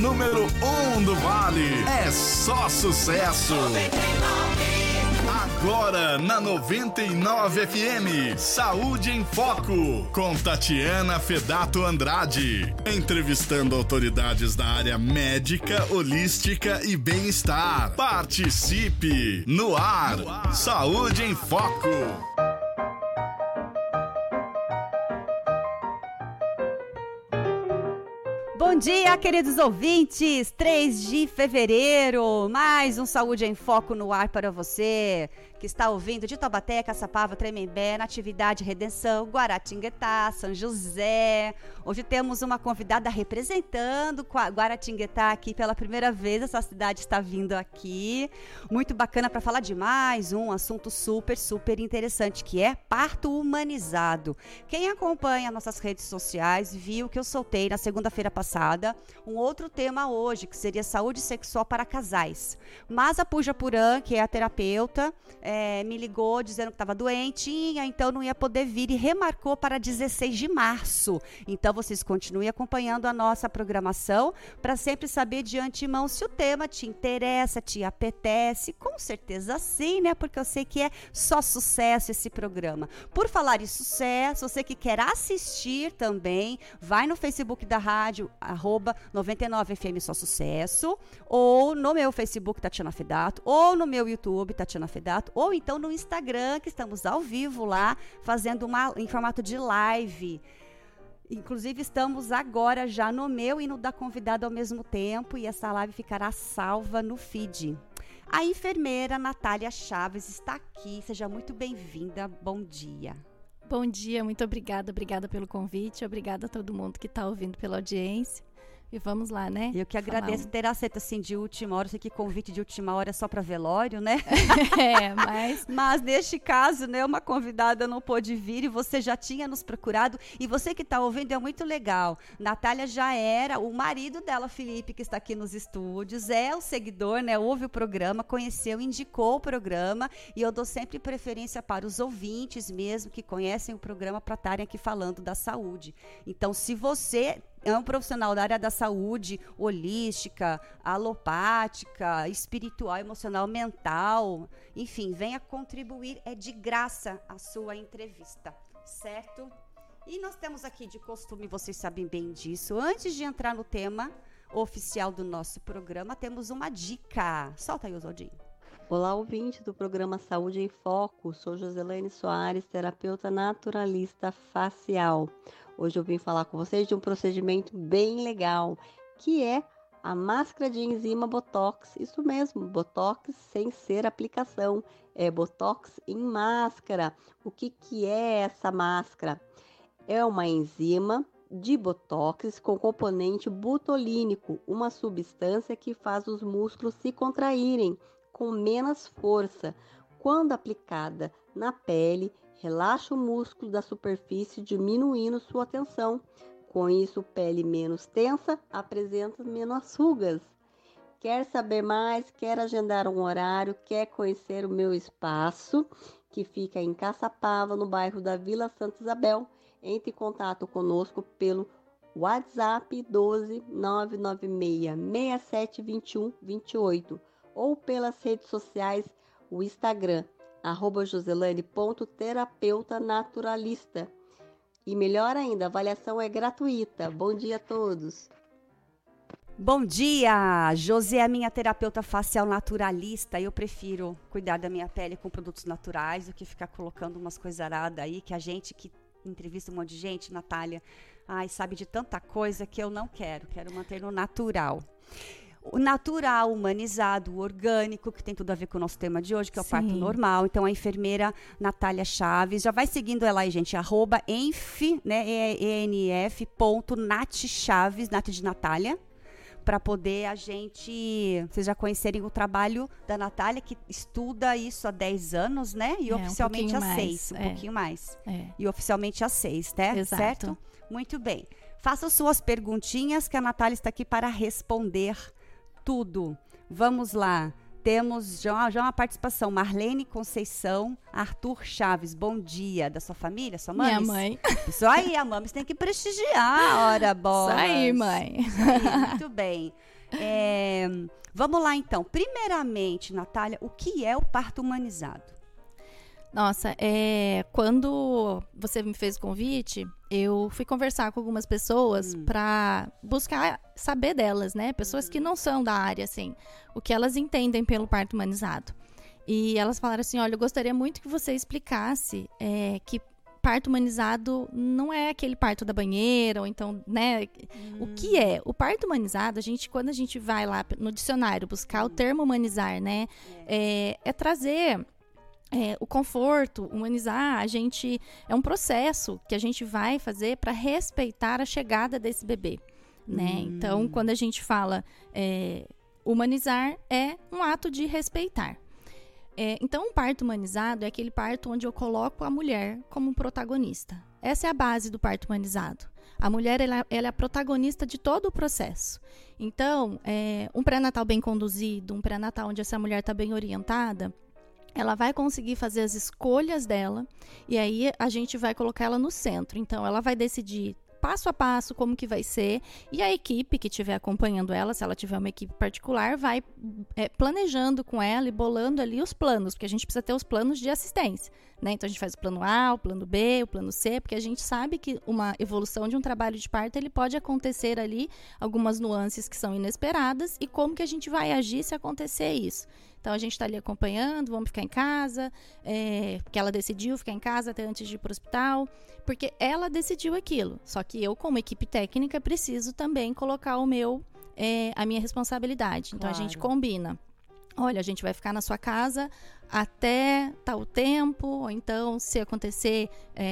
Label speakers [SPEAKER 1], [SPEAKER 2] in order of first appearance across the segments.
[SPEAKER 1] número 1 do Vale. É só sucesso. Agora na 99 FM, Saúde em Foco, com Tatiana Fedato Andrade, entrevistando autoridades da área médica, holística e bem-estar. Participe no ar. Saúde em Foco.
[SPEAKER 2] Bom dia, queridos ouvintes! 3 de fevereiro, mais um Saúde em Foco no ar para você que está ouvindo de Taubaté, Caçapava, Tremembé, Natividade, Redenção, Guaratinguetá, São José. Hoje temos uma convidada representando Guaratinguetá aqui pela primeira vez. Essa cidade está vindo aqui. Muito bacana para falar de mais um assunto super interessante, que é parto humanizado. Quem acompanha nossas redes sociais viu que eu soltei na segunda-feira passada um outro tema hoje, que seria saúde sexual para casais. Mas a Pooja Puran, que é a terapeuta, me ligou dizendo que estava doentinha, então não ia poder vir e remarcou para 16 de março. Então vocês continuem acompanhando a nossa programação para sempre saber de antemão se o tema te interessa, te apetece. Com certeza sim, né? Porque eu sei que é só sucesso esse programa. Por falar em sucesso, você que quer assistir também, vai no Facebook da rádio, @99FM Só Sucesso, ou no meu Facebook Tatiana Fedato, ou no meu YouTube Tatiana Fedato, ou então no Instagram, que estamos ao vivo lá, fazendo em formato de live. Inclusive estamos agora já no meu e no da convidada ao mesmo tempo, e essa live ficará salva no feed. A enfermeira Natália Chaves está aqui, seja muito bem-vinda, bom dia.
[SPEAKER 3] Bom dia, muito obrigada pelo convite, obrigada a todo mundo que está ouvindo pela audiência. E vamos lá, né?
[SPEAKER 2] Eu que agradeço ter aceito assim de última hora. Eu sei que convite de última hora é só para velório, né? Mas neste caso, né, uma convidada não pôde vir e você já tinha nos procurado. E você que está ouvindo é muito legal. Natália já era, o marido dela, Felipe, que está aqui nos estúdios, é o seguidor, né? Ouve o programa, conheceu, indicou o programa. E eu dou sempre preferência para os ouvintes mesmo que conhecem o programa para estarem aqui falando da saúde. Então, se você é um profissional da área da saúde, holística, alopática, espiritual, emocional, mental, enfim, venha contribuir, é de graça a sua entrevista, certo? E nós temos aqui de costume, vocês sabem bem disso, antes de entrar no tema oficial do nosso programa, temos uma dica. Solta aí, Oswaldinho.
[SPEAKER 4] Olá, ouvinte do programa Saúde em Foco, sou Joselane Soares, terapeuta naturalista facial. Hoje eu vim falar com vocês de um procedimento bem legal, que é a máscara de enzima Botox. Isso mesmo, Botox sem ser aplicação, é Botox em máscara. O que é essa máscara? É uma enzima de Botox com componente butolínico, uma substância que faz os músculos se contraírem com menos força. Quando aplicada na pele, relaxa o músculo da superfície, diminuindo sua tensão. Com isso, pele menos tensa apresenta menos rugas. Quer saber mais? Quer agendar um horário? Quer conhecer o meu espaço, que fica em Caçapava, no bairro da Vila Santa Isabel? Entre em contato conosco pelo WhatsApp 12 996 67 21 28 ou pelas redes sociais, o Instagram, @joselane.terapeuta naturalista. E melhor ainda, a avaliação é gratuita. Bom dia a todos.
[SPEAKER 2] Bom dia! Josi é a minha terapeuta facial naturalista. Eu prefiro cuidar da minha pele com produtos naturais do que ficar colocando umas coisaradas aí, que a gente que entrevista um monte de gente, Natália, sabe de tanta coisa que eu não quero. Quero manter no natural. O natural, humanizado, o orgânico, que tem tudo a ver com o nosso tema de hoje, que é o parto normal. Então, a enfermeira Natália Chaves, já vai seguindo ela aí, gente, @enf, né, enf.natchaves, Nath de Natália, para poder vocês já conhecerem o trabalho da Natália, que estuda isso há 10 anos, né? E oficialmente há 6, um pouquinho mais. E oficialmente há 6, né?
[SPEAKER 3] Exato.
[SPEAKER 2] Certo? Muito bem. Façam suas perguntinhas, que a Natália está aqui para responder tudo. Vamos lá. Temos já uma participação. Marlene Conceição, Arthur Chaves, bom dia. Da sua família, sua mãe?
[SPEAKER 3] Minha mãe.
[SPEAKER 2] Isso aí, a Mames tem que prestigiar. Ora, bola.
[SPEAKER 3] Isso aí, mãe.
[SPEAKER 2] Isso aí, muito bem. Vamos lá, então. Primeiramente, Natália, o que é o parto humanizado?
[SPEAKER 3] Nossa, quando você me fez o convite, eu fui conversar com algumas pessoas para buscar saber delas, né? Pessoas que não são da área, assim, o que elas entendem pelo parto humanizado. E elas falaram assim, olha, eu gostaria muito que você explicasse que parto humanizado não é aquele parto da banheira, ou então, né? O que é? O parto humanizado, quando a gente vai lá no dicionário buscar o termo humanizar, né? É trazer... o conforto, humanizar, é um processo que a gente vai fazer para respeitar a chegada desse bebê, né? Então, quando a gente fala humanizar, é um ato de respeitar. Então, um parto humanizado é aquele parto onde eu coloco a mulher como protagonista. Essa é a base do parto humanizado. A mulher, ela é a protagonista de todo o processo. Então, um pré-natal bem conduzido, um pré-natal onde essa mulher está bem orientada, ela vai conseguir fazer as escolhas dela e aí a gente vai colocar ela no centro. Então, ela vai decidir passo a passo como que vai ser e a equipe que estiver acompanhando ela, se ela tiver uma equipe particular, vai planejando com ela e bolando ali os planos, porque a gente precisa ter os planos de assistência, né? Então, a gente faz o plano A, o plano B, o plano C, porque a gente sabe que uma evolução de um trabalho de parto, ele pode acontecer ali algumas nuances que são inesperadas e como que a gente vai agir se acontecer isso. Então, a gente está ali acompanhando, vamos ficar em casa, porque ela decidiu ficar em casa até antes de ir para o hospital, porque ela decidiu aquilo. Só que eu, como equipe técnica, preciso também colocar a minha responsabilidade. Então, a gente combina. Olha, a gente vai ficar na sua casa até tal tempo, ou então, se acontecer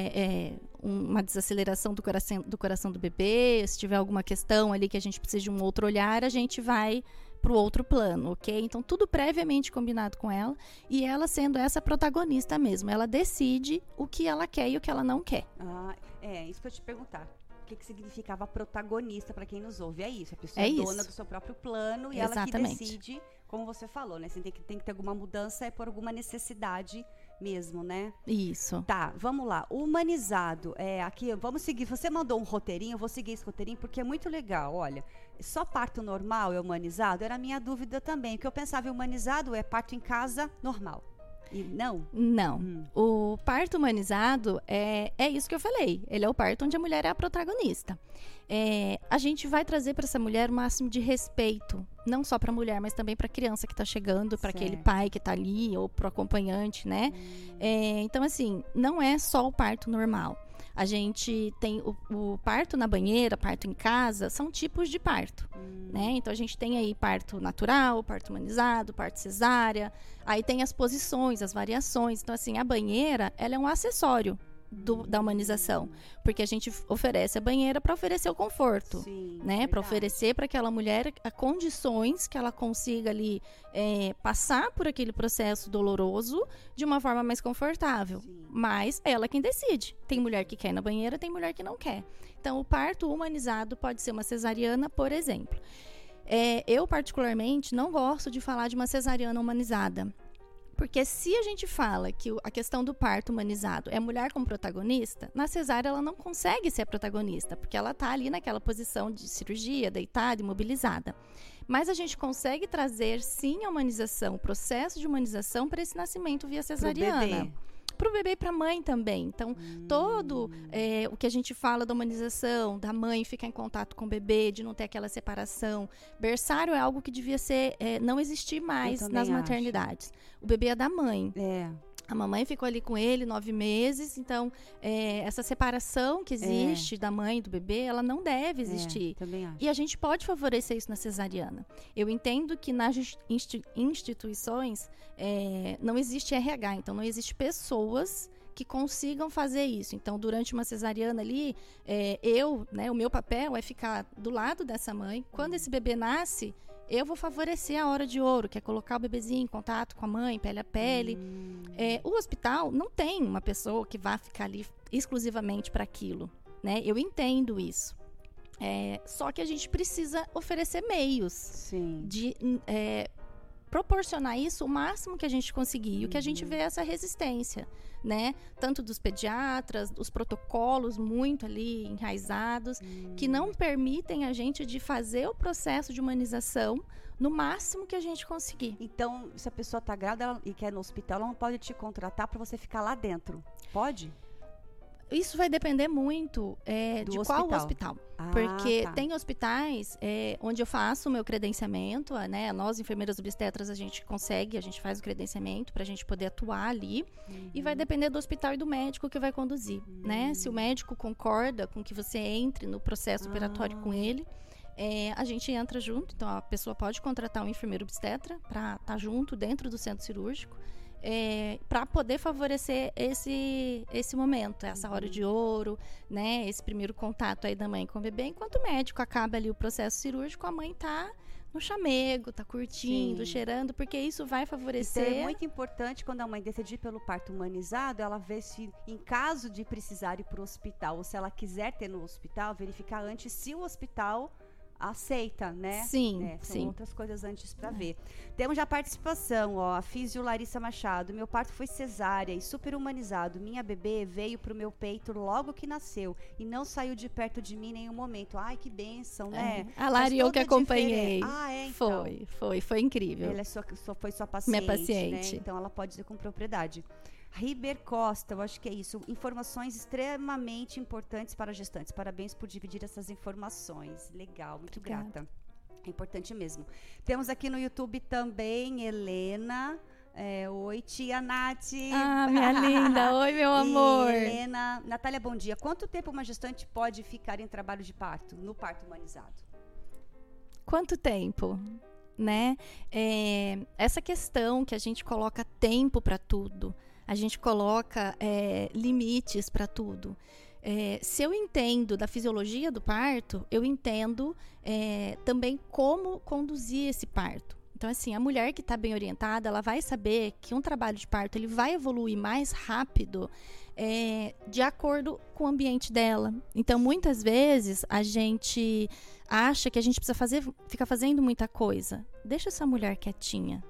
[SPEAKER 3] uma desaceleração do coração do bebê, se tiver alguma questão ali que a gente precisa de um outro olhar, a gente vai para o outro plano, ok? Então, tudo previamente combinado com ela e ela sendo essa protagonista mesmo. Ela decide o que ela quer e o que ela não quer.
[SPEAKER 2] Isso que eu te perguntar. O que significava protagonista para quem nos ouve? É isso, a pessoa é dona do seu próprio plano e
[SPEAKER 3] Exatamente.
[SPEAKER 2] Ela que decide, como você falou, né? Você tem que ter alguma mudança, por alguma necessidade mesmo, né?
[SPEAKER 3] Isso.
[SPEAKER 2] Tá, vamos lá. O humanizado, aqui, vamos seguir. Você mandou um roteirinho, eu vou seguir esse roteirinho porque é muito legal. Olha, só parto normal é humanizado? Era a minha dúvida também. O que eu pensava em humanizado é parto em casa normal. E não?
[SPEAKER 3] Não. O parto humanizado é isso que eu falei. Ele é o parto onde a mulher é a protagonista. A gente vai trazer para essa mulher o máximo de respeito, não só para a mulher, mas também para a criança que está chegando, para aquele pai que está ali, ou para o acompanhante, né? Então, assim, não é só o parto normal. A gente tem o parto na banheira, parto em casa, são tipos de parto, né? Então, a gente tem aí parto natural, parto humanizado, parto cesárea, aí tem as posições, as variações. Então, assim, a banheira, ela é um acessório da humanização, porque a gente oferece a banheira para oferecer o conforto, né? Para oferecer para aquela mulher condições que ela consiga ali passar por aquele processo doloroso de uma forma mais confortável. Mas ela quem decide. Tem mulher que quer ir na banheira, tem mulher que não quer. Então, o parto humanizado pode ser uma cesariana, por exemplo. Eu, particularmente, não gosto de falar de uma cesariana humanizada. Porque se a gente fala que a questão do parto humanizado é a mulher como protagonista, na cesárea ela não consegue ser a protagonista, porque ela está ali naquela posição de cirurgia, deitada, imobilizada. Mas a gente consegue trazer, sim, a humanização, o processo de humanização para esse nascimento via cesariana. Para o bebê e para a mãe também. Então, todo o que a gente fala da humanização, da mãe ficar em contato com o bebê, de não ter aquela separação. Berçário é algo que devia ser, não existir mais nas maternidades. O bebê é da mãe. A mamãe ficou ali com ele 9 meses, então essa separação que existe da mãe e do bebê, ela não deve existir.
[SPEAKER 2] Também acho.
[SPEAKER 3] E a gente pode favorecer isso na cesariana. Eu entendo que nas instituições não existe RH, então não existe pessoas que consigam fazer isso. Então, durante uma cesariana ali, o meu papel é ficar do lado dessa mãe. Quando esse bebê nasce, eu vou favorecer a hora de ouro, que é colocar o bebezinho em contato com a mãe, pele a pele. O hospital não tem uma pessoa que vá ficar ali exclusivamente para aquilo, né? Eu entendo isso. Só que a gente precisa oferecer meios de proporcionar isso o máximo que a gente conseguir. E o que a gente vê é essa resistência, né? Tanto dos pediatras, os protocolos muito ali enraizados, que não permitem a gente de fazer o processo de humanização no máximo que a gente conseguir.
[SPEAKER 2] Então, se a pessoa está grávida e quer ir no hospital, ela não pode te contratar para você ficar lá dentro? Pode?
[SPEAKER 3] Isso vai depender muito de qual hospital. Porque tem hospitais onde eu faço o meu credenciamento, né? Nós, enfermeiras obstetras, a gente faz o credenciamento para a gente poder atuar ali. E vai depender do hospital e do médico que vai conduzir, né? Se o médico concorda com que você entre no processo operatório com ele, a gente entra junto. Então, a pessoa pode contratar um enfermeiro obstetra para estar junto dentro do centro cirúrgico. Para poder favorecer esse momento, essa hora de ouro, né? Esse primeiro contato aí da mãe com o bebê. Enquanto o médico acaba ali o processo cirúrgico, a mãe tá no chamego, tá curtindo, cheirando, porque isso vai favorecer.
[SPEAKER 2] Então é muito importante quando a mãe decidir pelo parto humanizado, ela vê se, em caso de precisar ir para o hospital, ou se ela quiser ter no hospital, verificar antes se o hospital aceita, né?
[SPEAKER 3] Sim,
[SPEAKER 2] são outras coisas antes para ver. Temos já participação, ó, a físio Larissa Machado. Meu parto foi cesárea e super humanizado. Minha bebê veio pro meu peito logo que nasceu e não saiu de perto de mim em nenhum momento. Ai, que bênção, né?
[SPEAKER 3] A Lari, eu que acompanhei.
[SPEAKER 2] Então.
[SPEAKER 3] Foi incrível.
[SPEAKER 2] Ela foi sua paciente,
[SPEAKER 3] minha paciente.
[SPEAKER 2] Né? Então ela pode dizer com propriedade. Riber Costa, eu acho que é isso. Informações extremamente importantes para gestantes. Parabéns por dividir essas informações. Legal, muito grata. É importante mesmo. Temos aqui no YouTube também Helena. Oi, tia Nath.
[SPEAKER 3] Minha linda. Oi, meu amor.
[SPEAKER 2] Helena. Natália, bom dia. Quanto tempo uma gestante pode ficar em trabalho de parto, no parto humanizado?
[SPEAKER 3] Quanto tempo? Né? Essa questão que a gente coloca tempo para tudo. A gente coloca limites para tudo. Se eu entendo da fisiologia do parto, eu entendo também como conduzir esse parto. Então, assim, a mulher que está bem orientada, ela vai saber que um trabalho de parto ele vai evoluir mais rápido de acordo com o ambiente dela. Então, muitas vezes, a gente acha que a gente precisa ficar fazendo muita coisa. Deixa essa mulher quietinha.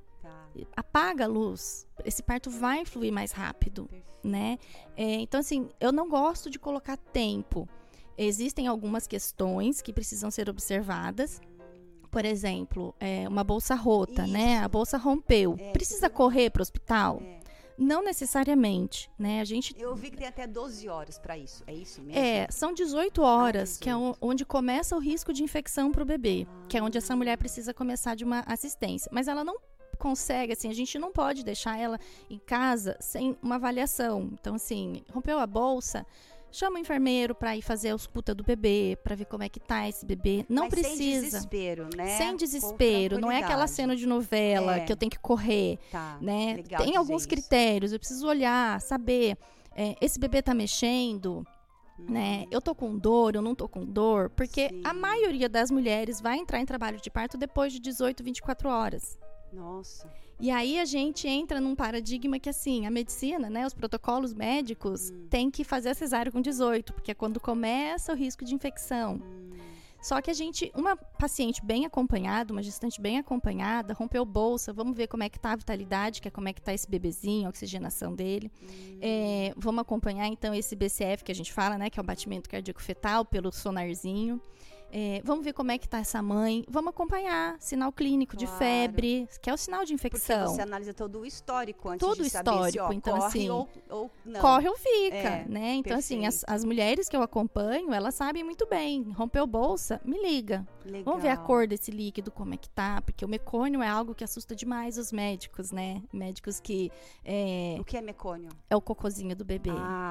[SPEAKER 3] Apaga a luz, esse parto vai fluir mais rápido, né? Então, assim, eu não gosto de colocar tempo. Existem algumas questões que precisam ser observadas. Por exemplo, uma bolsa rota, né? A bolsa rompeu. Precisa correr para o hospital? Não necessariamente, né? Eu
[SPEAKER 2] vi que tem até 12 horas para isso, é isso mesmo?
[SPEAKER 3] São 18 horas, 18. Que é onde começa o risco de infecção para o bebê, que é onde essa mulher precisa começar de uma assistência. Mas ela não consegue, assim, a gente não pode deixar ela em casa sem uma avaliação. Então, assim, rompeu a bolsa, chama o enfermeiro para ir fazer a ausculta do bebê, para ver como é que tá esse bebê. Não precisa. Sem
[SPEAKER 2] desespero, né?
[SPEAKER 3] Sem desespero. Não é aquela cena de novela que eu tenho que correr, né? Tem alguns critérios, eu preciso olhar, saber, esse bebê tá mexendo, né? Eu tô com dor, eu não tô com dor, porque a maioria das mulheres vai entrar em trabalho de parto depois de 18, 24 horas.
[SPEAKER 2] Nossa.
[SPEAKER 3] E aí a gente entra num paradigma que, assim, a medicina, né, os protocolos médicos tem que fazer a cesárea com 18, porque é quando começa o risco de infecção. Só que uma paciente bem acompanhada, uma gestante bem acompanhada, rompeu bolsa, vamos ver como é que tá a vitalidade, que é como é que tá esse bebezinho, a oxigenação dele. Vamos acompanhar, então, esse BCF que a gente fala, né, que é o batimento cardíaco fetal, pelo sonarzinho. Vamos ver como é que tá essa mãe. Vamos acompanhar sinal clínico de febre, que é o sinal de infecção.
[SPEAKER 2] Porque você analisa todo o histórico antes de saber se
[SPEAKER 3] então,
[SPEAKER 2] corre
[SPEAKER 3] assim,
[SPEAKER 2] ou não.
[SPEAKER 3] Corre ou fica, né? Então, assim, as mulheres que eu acompanho, elas sabem muito bem. Rompeu bolsa, me liga.
[SPEAKER 2] Legal.
[SPEAKER 3] Vamos ver a cor desse líquido, como é que tá. Porque o mecônio é algo que assusta demais os médicos, né? Médicos que...
[SPEAKER 2] O que é mecônio?
[SPEAKER 3] É o cocôzinho do bebê.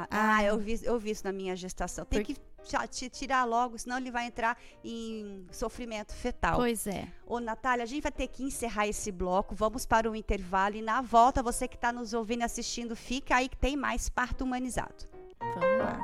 [SPEAKER 2] Eu vi isso na minha gestação. Tem que tirar logo, senão ele vai entrar em sofrimento fetal.
[SPEAKER 3] Pois é.
[SPEAKER 2] Ô, Natália, a gente vai ter que encerrar esse bloco, vamos para o intervalo e na volta, você que está nos ouvindo e assistindo, fica aí que tem mais parto humanizado.
[SPEAKER 3] Vamos lá.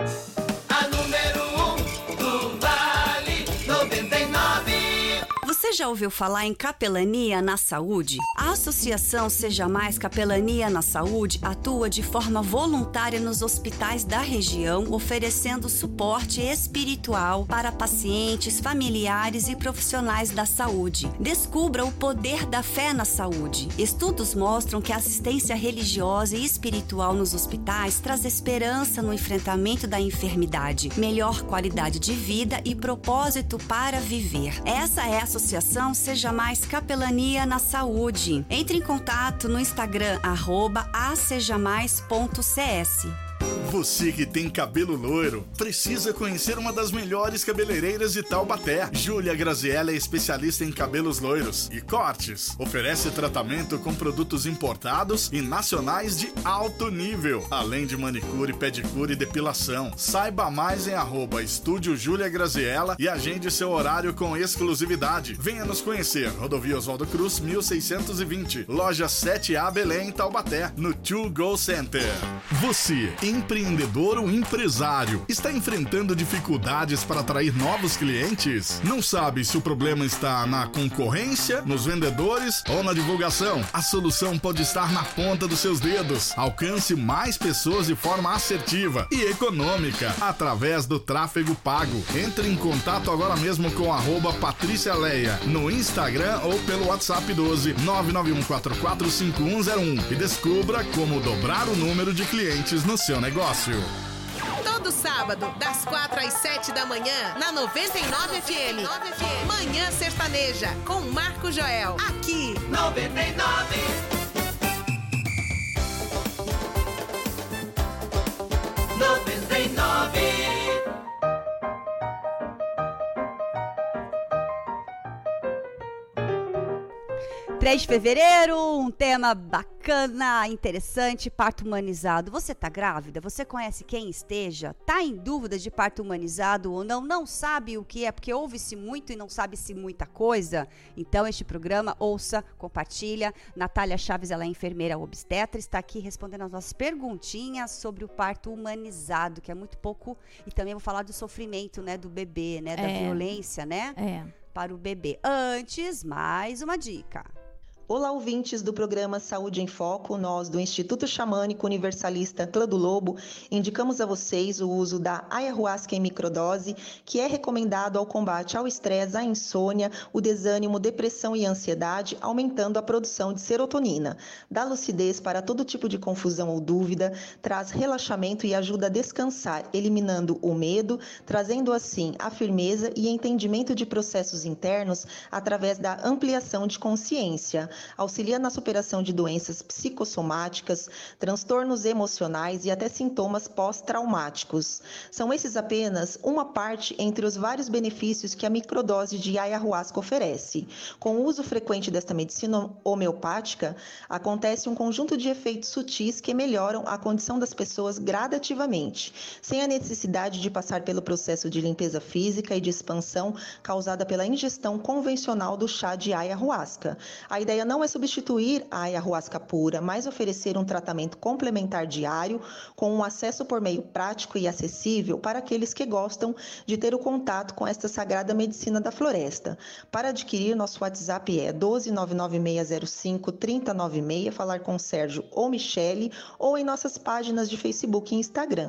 [SPEAKER 5] A número 1 do Vale 99.
[SPEAKER 6] Você
[SPEAKER 2] já ouviu falar em capelania na saúde? A Associação Seja Mais Capelania na Saúde atua de forma voluntária nos hospitais da região, oferecendo suporte espiritual para pacientes, familiares e profissionais da saúde. Descubra o poder da fé na saúde. Estudos mostram que a assistência religiosa e espiritual nos hospitais traz esperança no enfrentamento da enfermidade, melhor qualidade de vida e propósito para viver. Essa é a Associação Seja Mais Capelania na Saúde. Entre em contato no Instagram @asejamais.cs.
[SPEAKER 1] Você que tem cabelo loiro, precisa conhecer uma das melhores cabeleireiras de Taubaté. Júlia Graziella é especialista em cabelos loiros e cortes. Oferece tratamento com produtos importados e nacionais de alto nível, além de manicure, pedicure e depilação. Saiba mais em @Estúdio Júlia Graziella e agende seu horário com exclusividade. Venha nos conhecer. Rodovia Oswaldo Cruz, 1620. Loja 7A Belém, Taubaté, no 2Go Center. Você, empreendedor ou empresário, está enfrentando dificuldades para atrair novos clientes? Não sabe se o problema está na concorrência, nos vendedores ou na divulgação? A solução pode estar na ponta dos seus dedos. Alcance mais pessoas de forma assertiva e econômica através do tráfego pago. Entre em contato agora mesmo com @Patrícia Leia no Instagram ou pelo WhatsApp 12 991445101 e descubra como dobrar o número de clientes no seu negócio.
[SPEAKER 5] Todo sábado, das 4 às 7 da manhã, na 99 FM. Manhã Sertaneja, com Marco Joel. Aqui, 99. 99.
[SPEAKER 2] 3 de fevereiro, um tema bacana, interessante, parto humanizado. Você tá grávida? Você conhece quem esteja? Tá em dúvida de parto humanizado ou não? Não sabe o que é, porque ouve-se muito e não sabe-se muita coisa? Então, este programa, ouça, compartilha. Natália Chaves, ela é enfermeira obstetra, está aqui respondendo as nossas perguntinhas sobre o parto humanizado, que é muito pouco, e também vou falar do sofrimento, né, do bebê, né, da violência, né, para o bebê. Antes, mais uma dica.
[SPEAKER 6] Olá, ouvintes do programa Saúde em Foco. Nós, do Instituto Xamânico Universalista Clã do Lobo, indicamos a vocês o uso da ayahuasca em microdose, que é recomendado ao combate ao estresse, à insônia, o desânimo, depressão e ansiedade, aumentando a produção de serotonina. Dá lucidez para todo tipo de confusão ou dúvida, traz relaxamento e ajuda a descansar, eliminando o medo, trazendo assim a firmeza e entendimento de processos internos através da ampliação de consciência. Auxilia na superação de doenças psicossomáticas, transtornos emocionais e até sintomas pós-traumáticos. São esses apenas uma parte entre os vários benefícios que a microdose de ayahuasca oferece. Com o uso frequente desta medicina homeopática, acontece um conjunto de efeitos sutis que melhoram a condição das pessoas gradativamente, sem a necessidade de passar pelo processo de limpeza física e de expansão causada pela ingestão convencional do chá de ayahuasca. A ideia não é substituir a ayahuasca pura, mas oferecer um tratamento complementar diário com um acesso por meio prático e acessível para aqueles que gostam de ter o contato com esta sagrada medicina da floresta. Para adquirir, nosso WhatsApp é 12996053096, falar com Sérgio ou Michele, ou em nossas páginas de Facebook e Instagram.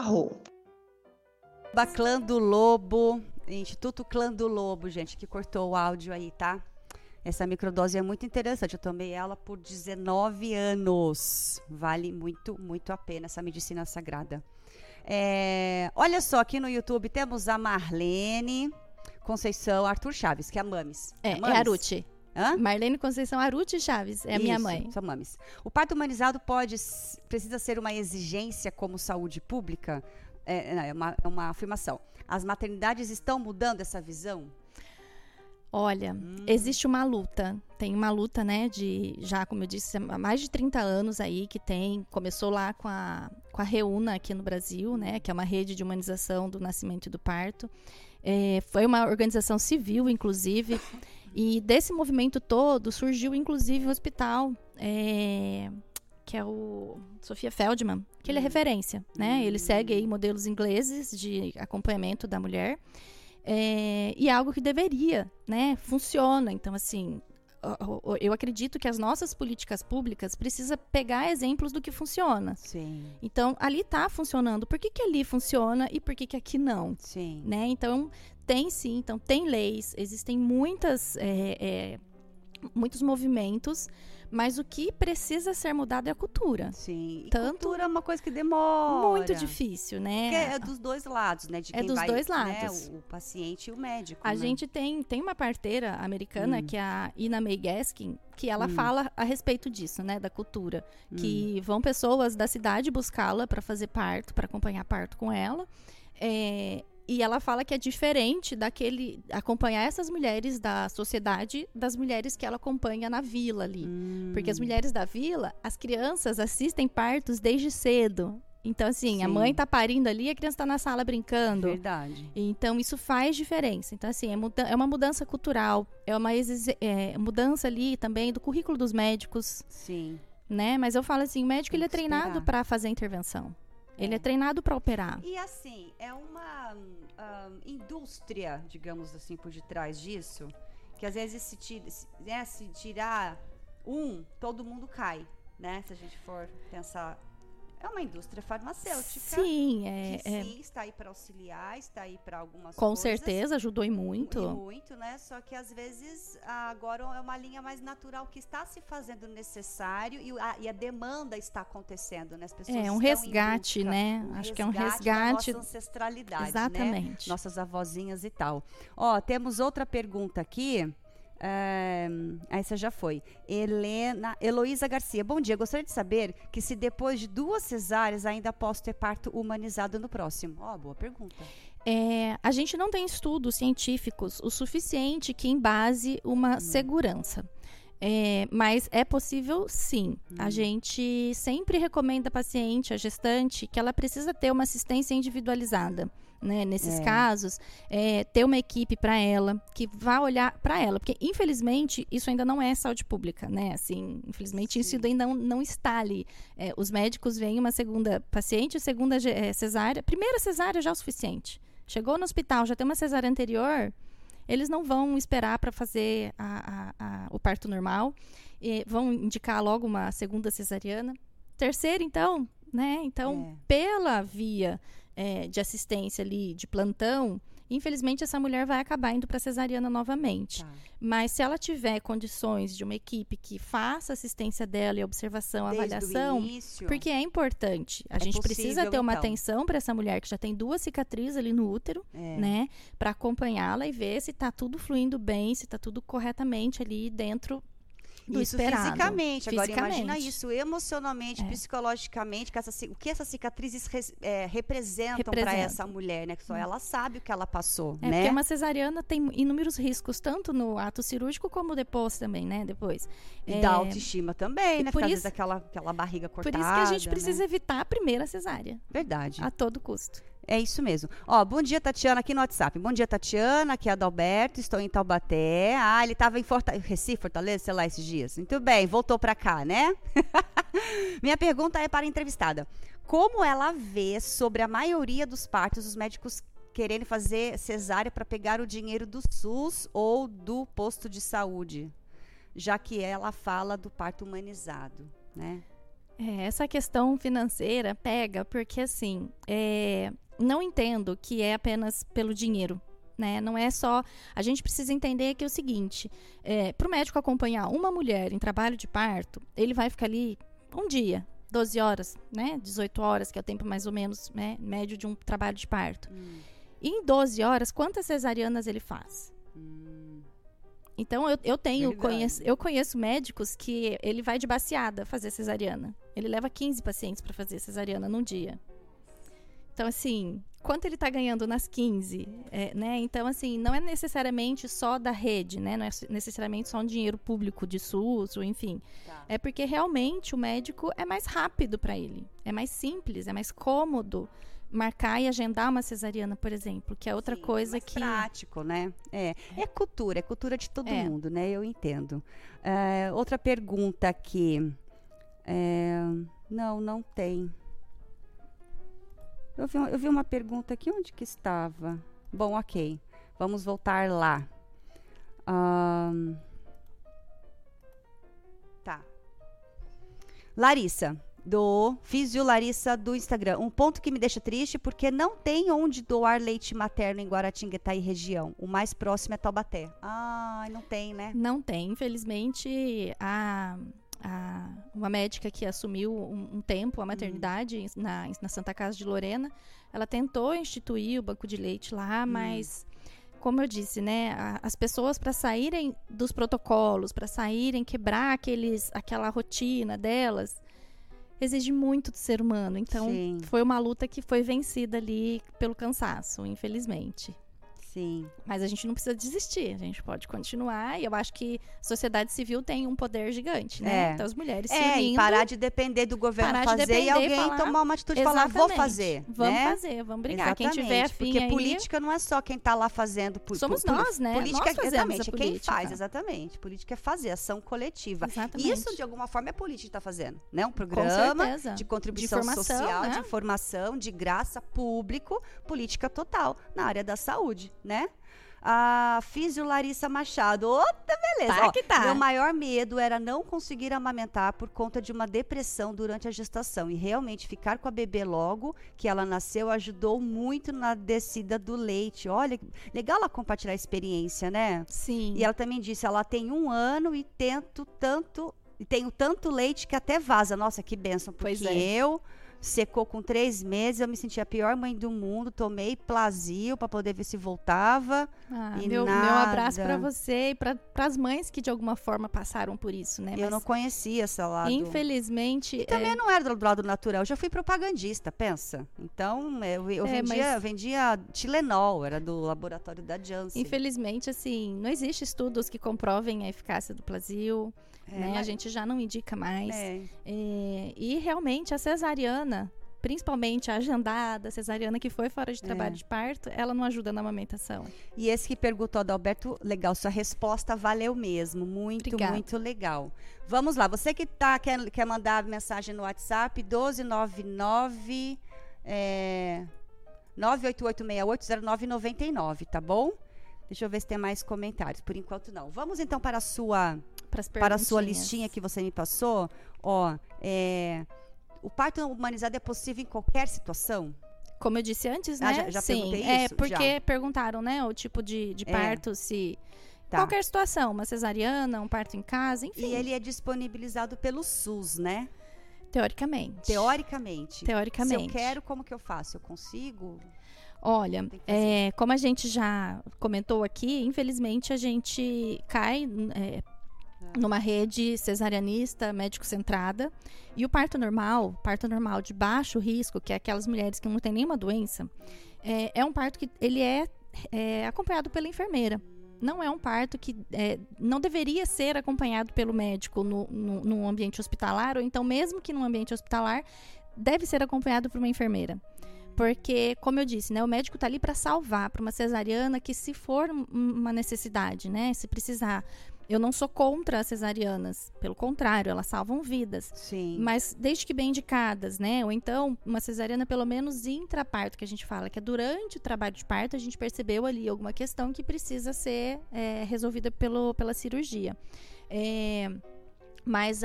[SPEAKER 2] Clã do Lobo, Instituto Clã do Lobo, gente, que cortou o áudio aí, tá? Essa microdose é muito interessante, eu tomei ela por 19 anos, vale muito, muito a pena essa medicina sagrada. Olha só, aqui no YouTube temos a Marlene Conceição Arthur Chaves, que é a Mames.
[SPEAKER 3] É Aruti.
[SPEAKER 2] Hã?
[SPEAKER 3] Marlene Conceição Aruti Chaves, é a minha mãe.
[SPEAKER 2] São Mames. O parto humanizado precisa ser uma exigência como saúde pública? É uma afirmação. As maternidades estão mudando essa visão?
[SPEAKER 3] Olha, existe uma luta, tem uma luta, né, já como eu disse, há mais de 30 anos aí começou lá com a Reúna aqui no Brasil, né, que é uma rede de humanização do nascimento e do parto. Foi uma organização civil, inclusive, e desse movimento todo surgiu, inclusive, o hospital, que é o Sofia Feldman, que ele é referência, né, ele segue aí modelos ingleses de acompanhamento da mulher. E é algo que deveria, né? Funciona. Então, assim, eu acredito que as nossas políticas públicas precisam pegar exemplos do que funciona.
[SPEAKER 2] Sim.
[SPEAKER 3] Então, ali está funcionando. Por que ali funciona e por que aqui não?
[SPEAKER 2] Sim.
[SPEAKER 3] Né? Então, tem leis, existem muitos movimentos, mas o que precisa ser mudado é a cultura.
[SPEAKER 2] Sim. E cultura é uma coisa que demora.
[SPEAKER 3] Muito difícil, né?
[SPEAKER 2] Porque é dos dois lados, né? De quem
[SPEAKER 3] dos
[SPEAKER 2] vai,
[SPEAKER 3] dois
[SPEAKER 2] né?
[SPEAKER 3] lados.
[SPEAKER 2] O paciente e o médico.
[SPEAKER 3] A gente tem uma parteira americana, que é a Ina May Gaskin, que ela fala a respeito disso, né? Da cultura. Que vão pessoas da cidade buscá-la para fazer parto, para acompanhar parto com ela. E ela fala que é diferente acompanhar essas mulheres da sociedade das mulheres que ela acompanha na vila ali. Porque as mulheres da vila, as crianças assistem partos desde cedo. Então, assim, a mãe tá parindo ali e a criança tá na sala brincando.
[SPEAKER 2] Verdade.
[SPEAKER 3] Então, isso faz diferença. Então, assim, é uma mudança cultural, é uma mudança ali também do currículo dos médicos.
[SPEAKER 2] Sim.
[SPEAKER 3] Né? Mas eu falo assim, o médico ele é treinado para fazer a intervenção. Ele é treinado para operar.
[SPEAKER 2] E assim, é uma indústria, digamos assim, por detrás disso, que às vezes se tirar todo mundo cai, né? Se a gente for pensar, é uma indústria farmacêutica.
[SPEAKER 3] Sim,
[SPEAKER 2] sim, está aí para auxiliar, está aí para algumas
[SPEAKER 3] com
[SPEAKER 2] coisas.
[SPEAKER 3] Com certeza, ajudou e muito.
[SPEAKER 2] E muito, né? Só que às vezes agora é uma linha mais natural que está se fazendo necessário e a demanda está acontecendo, né? As pessoas
[SPEAKER 3] um resgate, né? Acho que é um resgate
[SPEAKER 2] da nossa ancestralidade,
[SPEAKER 3] exatamente.
[SPEAKER 2] Né? Nossas avózinhas e tal. Temos outra pergunta aqui. Essa já foi. Heloísa Garcia. Bom dia, gostaria de saber que se depois de 2 cesáreas ainda posso ter parto humanizado no próximo. Boa pergunta.
[SPEAKER 3] A gente não tem estudos científicos o suficiente que embase uma segurança. Mas é possível sim. A gente sempre recomenda a paciente, a gestante, que ela precisa ter uma assistência individualizada. Né? Nesses casos, ter uma equipe para ela, que vá olhar para ela, porque infelizmente isso ainda não é saúde pública, né? Assim, infelizmente isso ainda não está ali. Os médicos veem uma segunda paciente, segunda cesárea, primeira cesárea já é o suficiente. Chegou no hospital, já tem uma cesárea anterior, eles não vão esperar para fazer o parto normal, vão indicar logo uma segunda cesariana. Terceira, então, né? Então, pela via de assistência ali, de plantão, infelizmente essa mulher vai acabar indo para cesariana novamente. Mas se ela tiver condições de uma equipe que faça assistência dela e observação, avaliação, porque é importante. A gente precisa ter uma atenção para essa mulher que já tem 2 cicatrizes ali no útero, né? Para acompanhá-la e ver se está tudo fluindo bem, se está tudo corretamente ali dentro do
[SPEAKER 2] isso
[SPEAKER 3] esperado.
[SPEAKER 2] Fisicamente. Agora imagina isso emocionalmente, psicologicamente, o que essas cicatrizes representam para essa mulher, né? Que só ela sabe o que ela passou, né?
[SPEAKER 3] Porque uma cesariana tem inúmeros riscos, tanto no ato cirúrgico como depois também, né?
[SPEAKER 2] E da autoestima também, né? Porque às vezes aquela barriga cortada.
[SPEAKER 3] Por isso que a gente precisa evitar a primeira cesárea.
[SPEAKER 2] Verdade.
[SPEAKER 3] A todo custo.
[SPEAKER 2] É isso mesmo. Bom dia, Tatiana, aqui no WhatsApp. Bom dia, Tatiana, aqui é Adalberto, estou em Taubaté. Ele estava em Recife, Fortaleza, sei lá, esses dias. Muito bem, voltou para cá, né? Minha pergunta é para a entrevistada. Como ela vê sobre a maioria dos partos, os médicos querendo fazer cesárea para pegar o dinheiro do SUS ou do posto de saúde? Já que ela fala do parto humanizado, né?
[SPEAKER 3] Essa questão financeira pega, porque assim, não entendo que é apenas pelo dinheiro, né? Não é só... A gente precisa entender que é o seguinte, para o médico acompanhar uma mulher em trabalho de parto, ele vai ficar ali um dia, 12 horas, né? 18 horas, que é o tempo mais ou menos, né? Médio de um trabalho de parto. E em 12 horas, quantas cesarianas ele faz? Então, eu conheço médicos que ele vai de baseada fazer cesariana. Ele leva 15 pacientes para fazer cesariana num dia. Então, assim, quanto ele está ganhando nas 15? Né? Então, assim, não é necessariamente só da rede, né? Não é necessariamente só um dinheiro público de SUS, ou enfim. É porque realmente o médico é mais rápido para ele. É mais simples, é mais cômodo marcar e agendar uma cesariana, por exemplo, que é outra coisa
[SPEAKER 2] mais
[SPEAKER 3] que...
[SPEAKER 2] prático, né? É cultura de todo mundo, né? Eu entendo. Outra pergunta aqui. Não tem. Eu vi uma pergunta aqui, onde que estava? Bom, ok. Vamos voltar lá. Tá. Larissa, do Físio Larissa do Instagram. Um ponto que me deixa triste porque não tem onde doar leite materno em Guaratinguetá e região. O mais próximo é Taubaté. Não tem, né?
[SPEAKER 3] Não tem. Infelizmente, uma médica que assumiu um tempo a maternidade na Santa Casa de Lorena, ela tentou instituir o banco de leite lá, mas, como eu disse, né, as pessoas, para saírem dos protocolos, para saírem, quebrar aquela rotina delas, exige muito do ser humano. Então, foi uma luta que foi vencida ali pelo cansaço, infelizmente.
[SPEAKER 2] Sim.
[SPEAKER 3] Mas a gente não precisa desistir, a gente pode continuar, e eu acho que a sociedade civil tem um poder gigante, né? Então as mulheres se unindo,
[SPEAKER 2] e parar de depender do governo fazer e alguém tomar uma atitude e falar, vou fazer.
[SPEAKER 3] Vamos fazer, vamos brigar.
[SPEAKER 2] Exatamente.
[SPEAKER 3] Quem tiver afim
[SPEAKER 2] porque política não é só quem tá lá fazendo.
[SPEAKER 3] Somos nós, né?
[SPEAKER 2] Política
[SPEAKER 3] nós fazemos
[SPEAKER 2] exatamente, quem faz, exatamente. Política é fazer, ação coletiva.
[SPEAKER 3] Exatamente.
[SPEAKER 2] Isso, de alguma forma, é política que tá fazendo, né? Um programa de contribuição social,
[SPEAKER 3] né?
[SPEAKER 2] de informação, de graça, público, política total na área da saúde, né? A Físio Larissa Machado. Outra beleza. Meu maior medo era não conseguir amamentar por conta de uma depressão durante a gestação. E realmente ficar com a bebê logo que ela nasceu ajudou muito na descida do leite. Olha, legal ela compartilhar a experiência, né?
[SPEAKER 3] Sim.
[SPEAKER 2] E ela também disse, ela tem 1 ano e tenho tanto leite que até vaza. Nossa, que bênção. Porque eu... secou com 3 meses, eu me senti a pior mãe do mundo, tomei Plasil para poder ver se voltava.
[SPEAKER 3] Meu abraço para você e para as mães que de alguma forma passaram por isso, né?
[SPEAKER 2] Eu não conhecia essa lado.
[SPEAKER 3] Infelizmente.
[SPEAKER 2] E também não era do lado natural, eu já fui propagandista, pensa. Então, eu vendia Tilenol, era do laboratório da Janssen.
[SPEAKER 3] Infelizmente, assim, não existe estudos que comprovem a eficácia do Plasil. Né? A gente já não indica mais. E realmente a cesariana, principalmente a agendada, a cesariana que foi fora de trabalho de parto, ela não ajuda na amamentação.
[SPEAKER 2] E esse que perguntou, Adalberto, legal, sua resposta valeu mesmo. Muito, muito legal. Vamos lá, você que quer mandar mensagem no WhatsApp, 1299 988680999, tá bom? Deixa eu ver se tem mais comentários. Por enquanto, não. Vamos, então, para a sua listinha que você me passou. O parto humanizado é possível em qualquer situação?
[SPEAKER 3] Como eu disse antes, né?
[SPEAKER 2] Já
[SPEAKER 3] Sim,
[SPEAKER 2] perguntei isso?
[SPEAKER 3] Porque perguntaram, né? O tipo de parto, se... Qualquer situação, uma cesariana, um parto em casa, enfim.
[SPEAKER 2] E ele é disponibilizado pelo SUS, né?
[SPEAKER 3] Teoricamente.
[SPEAKER 2] Teoricamente. Se eu quero, como que eu faço? Eu consigo...
[SPEAKER 3] Olha, como a gente já comentou aqui, infelizmente a gente cai numa rede cesarianista, médico-centrada, e o parto normal de baixo risco, que é aquelas mulheres que não têm nenhuma doença, é um parto que ele é acompanhado pela enfermeira. Não é um parto que não deveria ser acompanhado pelo médico no ambiente hospitalar, ou então mesmo que no ambiente hospitalar, deve ser acompanhado por uma enfermeira. Porque, como eu disse, né, o médico está ali para salvar, para uma cesariana que, se for uma necessidade, né, se precisar. Eu não sou contra as cesarianas, pelo contrário, elas salvam vidas.
[SPEAKER 2] Sim.
[SPEAKER 3] Mas desde que bem indicadas, né, ou então uma cesariana pelo menos intraparto, que a gente fala, que é durante o trabalho de parto, a gente percebeu ali alguma questão que precisa ser resolvida pela cirurgia. Mas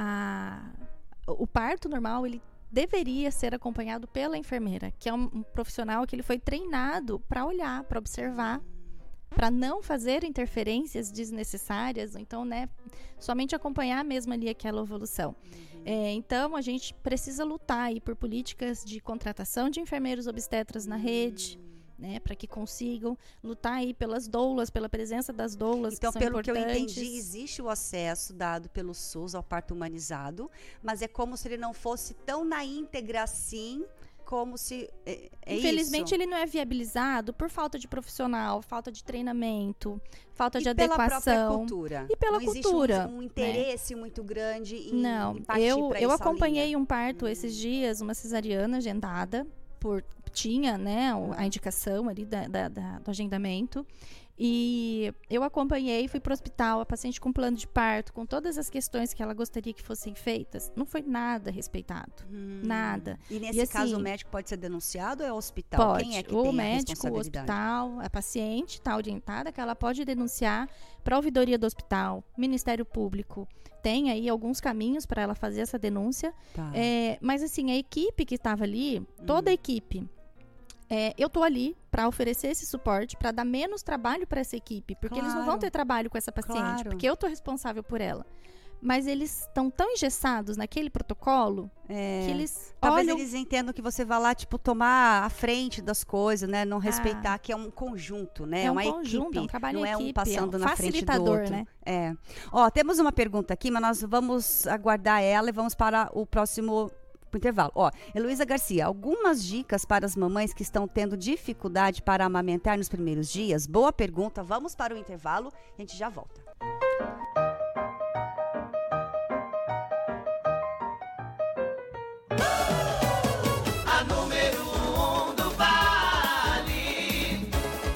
[SPEAKER 3] o parto normal, ele deveria ser acompanhado pela enfermeira, que é um profissional que ele foi treinado para olhar, para observar, para não fazer interferências desnecessárias, ou então, né, somente acompanhar mesmo ali aquela evolução. Então, a gente precisa lutar aí por políticas de contratação de enfermeiros obstetras na rede, né, para que consigam lutar aí pelas doulas, pela presença das doulas,
[SPEAKER 2] então,
[SPEAKER 3] que são
[SPEAKER 2] importantes. Então, pelo que eu entendi, existe o acesso dado pelo SUS ao parto humanizado, mas é como se ele não fosse tão na íntegra assim, como se...
[SPEAKER 3] Infelizmente, ele não é viabilizado por falta de profissional, falta de treinamento, falta de adequação.
[SPEAKER 2] E pela própria cultura.
[SPEAKER 3] E pela cultura.
[SPEAKER 2] Existe um interesse muito grande em
[SPEAKER 3] partir para eu acompanhei um parto esses dias, uma cesariana agendada, tinha, né, a indicação ali do agendamento. E eu acompanhei, fui pro hospital, a paciente com plano de parto, com todas as questões que ela gostaria que fossem feitas. Não foi nada respeitado. Nada.
[SPEAKER 2] E nesse caso o médico pode ser denunciado ou é o hospital?
[SPEAKER 3] Pode.
[SPEAKER 2] Quem é que
[SPEAKER 3] o
[SPEAKER 2] tem
[SPEAKER 3] médico,
[SPEAKER 2] a responsabilidade?
[SPEAKER 3] o hospital, a paciente está orientada que ela pode denunciar para a ouvidoria do hospital, Ministério Público. Tem aí alguns caminhos para ela fazer essa denúncia.
[SPEAKER 2] Tá.
[SPEAKER 3] Mas assim, a equipe que estava ali, toda a equipe, eu tô ali para oferecer esse suporte, para dar menos trabalho para essa equipe, porque eles não vão ter trabalho com essa paciente, porque eu tô responsável por ela. Mas eles estão tão engessados naquele protocolo que eles
[SPEAKER 2] talvez
[SPEAKER 3] olham...
[SPEAKER 2] eles entendam que você vai lá, tipo, tomar a frente das coisas, né? Não respeitar, que é um conjunto, né?
[SPEAKER 3] É um
[SPEAKER 2] uma
[SPEAKER 3] conjunto,
[SPEAKER 2] equipe,
[SPEAKER 3] é um trabalho
[SPEAKER 2] não
[SPEAKER 3] em
[SPEAKER 2] é
[SPEAKER 3] equipe,
[SPEAKER 2] um passando na frente do
[SPEAKER 3] facilitador,
[SPEAKER 2] outro.
[SPEAKER 3] né?
[SPEAKER 2] Ó, temos uma pergunta aqui, mas nós vamos aguardar ela e vamos para o próximo intervalo. Ó, Heloísa Garcia, algumas dicas para as mamães que estão tendo dificuldade para amamentar nos primeiros dias? Boa pergunta, vamos para o intervalo e a gente já volta.
[SPEAKER 7] A número 1 do Vale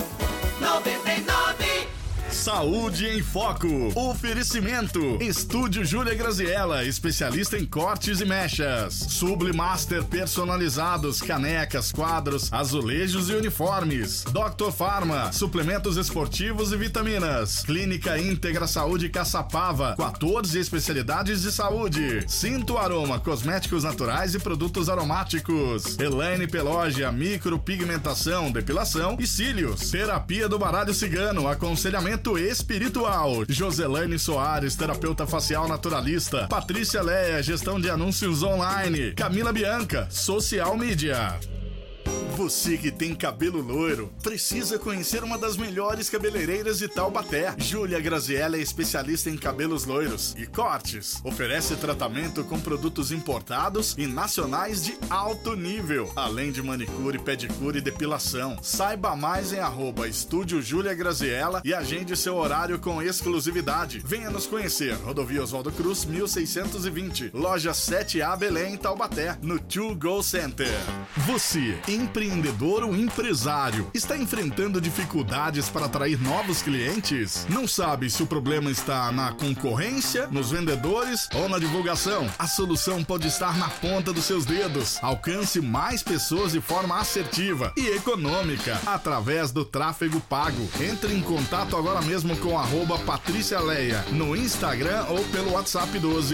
[SPEAKER 7] 99.
[SPEAKER 1] Saúde em Foco. Oferecimento. Estúdio Júlia Graziella, especialista em cortes e mechas. Sublimaster personalizados, canecas, quadros, azulejos e uniformes. Dr. Pharma, suplementos esportivos e vitaminas. Clínica Íntegra Saúde Caçapava, 14 especialidades de saúde. Cinto Aroma, cosméticos naturais e produtos aromáticos. Elaine Pelógia, micropigmentação, depilação e cílios. Terapia do baralho cigano, aconselhamento espiritual. Joselaine Soares, terapeuta facial naturalista. Patrícia Leia, gestão de anúncios online. Camila Bianca, social media. Você que tem cabelo loiro, precisa conhecer uma das melhores cabeleireiras de Taubaté. Júlia Graziella é especialista em cabelos loiros e cortes. Oferece tratamento com produtos importados e nacionais de alto nível, além de manicure, pedicure e depilação. Saiba mais em @Estúdio Júlia Graziella e agende seu horário com exclusividade. Venha nos conhecer. Rodovia Oswaldo Cruz, 1620. Loja 7A Belém, Taubaté, no 2Go Center. Você, empreendedor ou empresário, está enfrentando dificuldades para atrair novos clientes? Não sabe se o problema está na concorrência, nos vendedores ou na divulgação? A solução pode estar na ponta dos seus dedos. Alcance mais pessoas de forma assertiva e econômica através do tráfego pago. Entre em contato agora mesmo com @Patrícia Leia no Instagram ou pelo WhatsApp 12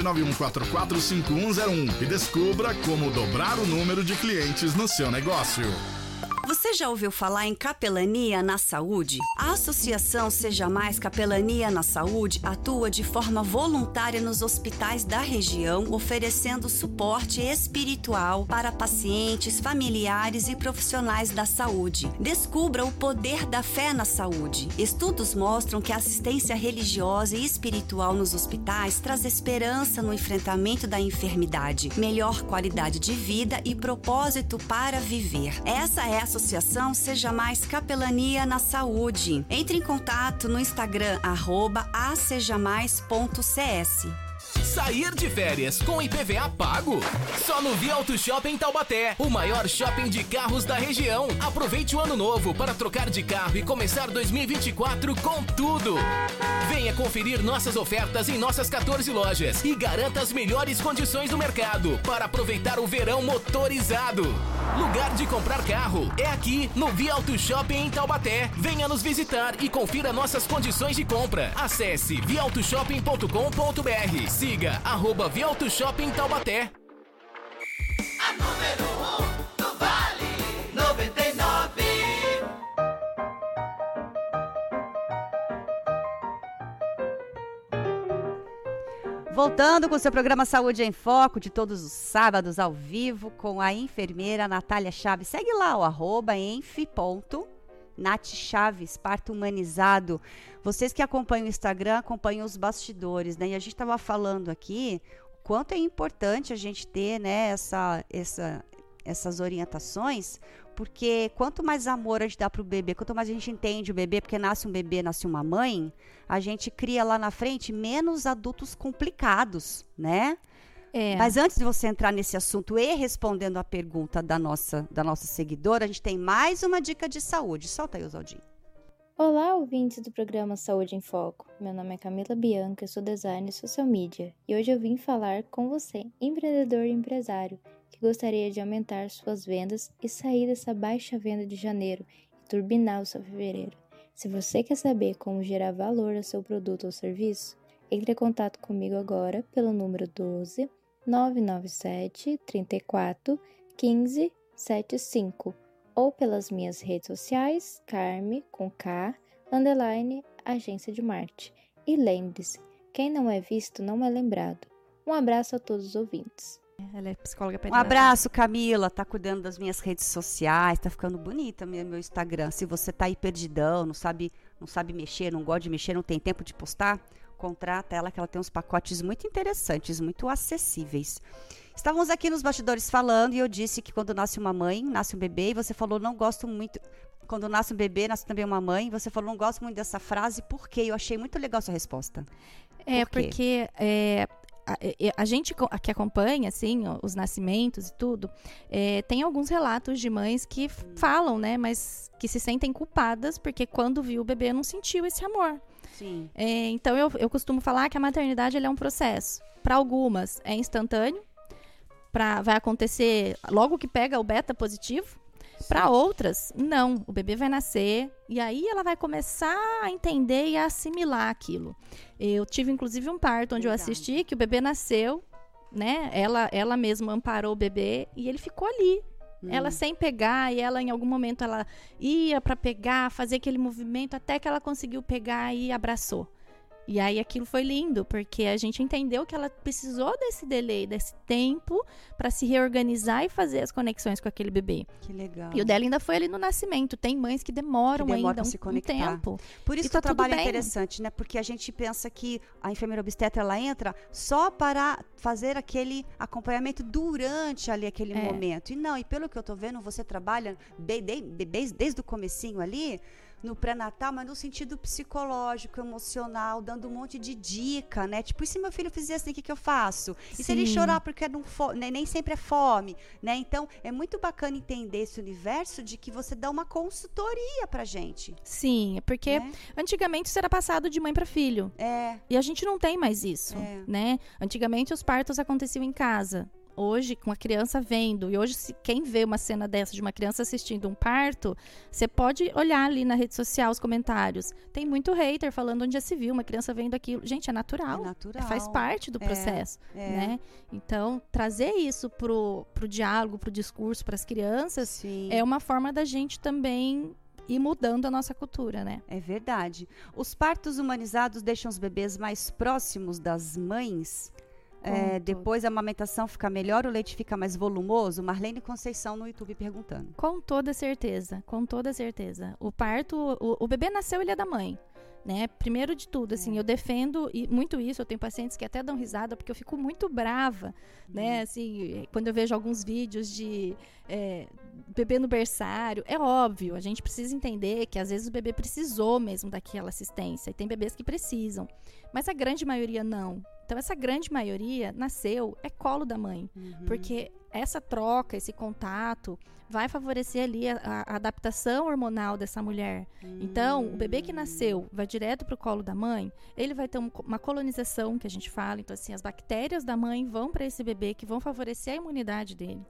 [SPEAKER 1] 991445101 e descubra como dobrar o número de clientes no seu negócio.
[SPEAKER 2] Você já ouviu falar em capelania na saúde? A Associação Seja Mais Capelania na Saúde atua de forma voluntária nos hospitais da região, oferecendo suporte espiritual para pacientes, familiares e profissionais da saúde. Descubra o poder da fé na saúde. Estudos mostram que a assistência religiosa e espiritual nos hospitais traz esperança no enfrentamento da enfermidade, melhor qualidade de vida e propósito para viver. Essa é a Associação Seja Mais Capelania na Saúde. Entre em contato no Instagram @asejamais.cs.
[SPEAKER 8] Sair de férias com IPVA pago? Só no Via Auto Shopping Taubaté, o maior shopping de carros da região. Aproveite o ano novo para trocar de carro e começar 2024 com tudo. Venha conferir nossas ofertas em nossas 14 lojas e garanta as melhores condições do mercado para aproveitar o verão motorizado. Lugar de comprar carro é aqui no Via Auto Shopping em Taubaté. Venha nos visitar e confira nossas condições de compra. Acesse viautoshopping.com.br. Siga @Via Auto Shopping Taubaté.
[SPEAKER 7] A número 1 do Vale 99.
[SPEAKER 2] Voltando com o seu programa Saúde em Foco, de todos os sábados ao vivo, com a enfermeira Natália Chaves. Segue lá o @enf.natchaves, parto humanizado. Vocês que acompanham o Instagram, acompanham os bastidores, né? E a gente estava falando aqui o quanto é importante a gente ter, né, essas orientações, porque quanto mais amor a gente dá pro bebê, quanto mais a gente entende o bebê, porque nasce um bebê, nasce uma mãe, a gente cria lá na frente menos adultos complicados, né? Mas antes de você entrar nesse assunto e respondendo a pergunta da nossa seguidora, a gente tem mais uma dica de saúde. Solta aí, Oswaldinho.
[SPEAKER 9] Olá, ouvintes do programa Saúde em Foco. Meu nome é Camila Bianca, eu sou designer e social media. E hoje eu vim falar com você, empreendedor e empresário, que gostaria de aumentar suas vendas e sair dessa baixa venda de janeiro e turbinar o seu fevereiro. Se você quer saber como gerar valor ao seu produto ou serviço, entre em contato comigo agora pelo número 12 997 34 15 75 ou pelas minhas redes sociais, Carme, com K, _ agência de marketing. E lembre-se, quem não é visto não é lembrado. Um abraço a todos os ouvintes.
[SPEAKER 3] Ela é psicóloga
[SPEAKER 2] Um
[SPEAKER 3] pediatra.
[SPEAKER 2] abraço, Camila. Tá cuidando das minhas redes sociais, tá ficando bonita meu Instagram. Se você tá aí perdidão, não sabe mexer, não gosta de mexer, não tem tempo de postar, contrata ela que ela tem uns pacotes muito interessantes, muito acessíveis. Estávamos aqui nos bastidores falando e eu disse que quando nasce uma mãe, nasce um bebê, e você falou, não gosto muito. Quando nasce um bebê, nasce também uma mãe, você falou, não gosto muito dessa frase, por quê? Eu achei muito legal a sua resposta. Por quê?
[SPEAKER 3] Porque a gente que acompanha, assim, os nascimentos e tudo, tem alguns relatos de mães que falam, né, mas que se sentem culpadas porque quando viu o bebê não sentiu esse amor.
[SPEAKER 2] Sim.
[SPEAKER 3] Então eu costumo falar que a maternidade ela é um processo. Para algumas é instantâneo, vai acontecer logo que pega o beta positivo. Para outras, não. O bebê vai nascer e aí ela vai começar a entender e a assimilar aquilo. Eu tive, inclusive, um parto onde eu assisti que o bebê nasceu, né? Ela mesma amparou o bebê e ele ficou ali. Ela sem pegar e ela, em algum momento, ela ia para pegar, fazer aquele movimento até que ela conseguiu pegar e abraçou. E aí aquilo foi lindo, porque a gente entendeu que ela precisou desse delay, desse tempo para se reorganizar e fazer as conexões com aquele bebê.
[SPEAKER 2] Que legal.
[SPEAKER 3] E o dela ainda foi ali no nascimento. Tem mães que demoram ainda
[SPEAKER 2] se
[SPEAKER 3] um
[SPEAKER 2] conectar.
[SPEAKER 3] tempo.
[SPEAKER 2] Por isso
[SPEAKER 3] E
[SPEAKER 2] que o
[SPEAKER 3] tá tudo
[SPEAKER 2] trabalho é
[SPEAKER 3] bem.
[SPEAKER 2] interessante, né? Porque a gente pensa que a enfermeira obstetra, ela entra só para fazer aquele acompanhamento durante ali aquele momento. E não, e pelo que eu tô vendo, você trabalha desde o comecinho ali, no pré-natal, mas no sentido psicológico, emocional, dando um monte de dica, né? Tipo, e se meu filho fizer assim, o que eu faço? E se ele chorar porque nem sempre é fome, né? Então, é muito bacana entender esse universo de que você dá uma consultoria pra gente.
[SPEAKER 3] Sim, porque antigamente isso era passado de mãe para filho. E a gente não tem mais isso, né? Antigamente os partos aconteciam em casa. Hoje, com a criança vendo, e hoje quem vê uma cena dessa de uma criança assistindo um parto, você pode olhar ali na rede social os comentários. Tem muito hater falando onde já se viu uma criança vendo aquilo. Gente, é natural. Faz parte do processo, né? Então, trazer isso pro diálogo, pro discurso, pras crianças, é uma forma da gente também ir mudando a nossa cultura, né?
[SPEAKER 2] É verdade. Os partos humanizados deixam os bebês mais próximos das mães? Depois a amamentação fica melhor, o leite fica mais volumoso? Marlene Conceição no YouTube perguntando.
[SPEAKER 3] Com toda certeza, com toda certeza. O parto, o bebê nasceu, ele é da mãe, né? Primeiro de tudo, assim, eu defendo muito isso. Eu tenho pacientes que até dão risada porque eu fico muito brava, né? Assim, quando eu vejo alguns vídeos de bebê no berçário, é óbvio, a gente precisa entender que às vezes o bebê precisou mesmo daquela assistência, e tem bebês que precisam, mas a grande maioria não. Então, essa grande maioria nasceu, é colo da mãe. Porque essa troca, esse contato, vai favorecer ali a adaptação hormonal dessa mulher. Então, o bebê que nasceu vai direto para o colo da mãe, ele vai ter uma colonização, que a gente fala. Então, assim, as bactérias da mãe vão para esse bebê, que vão favorecer a imunidade dele.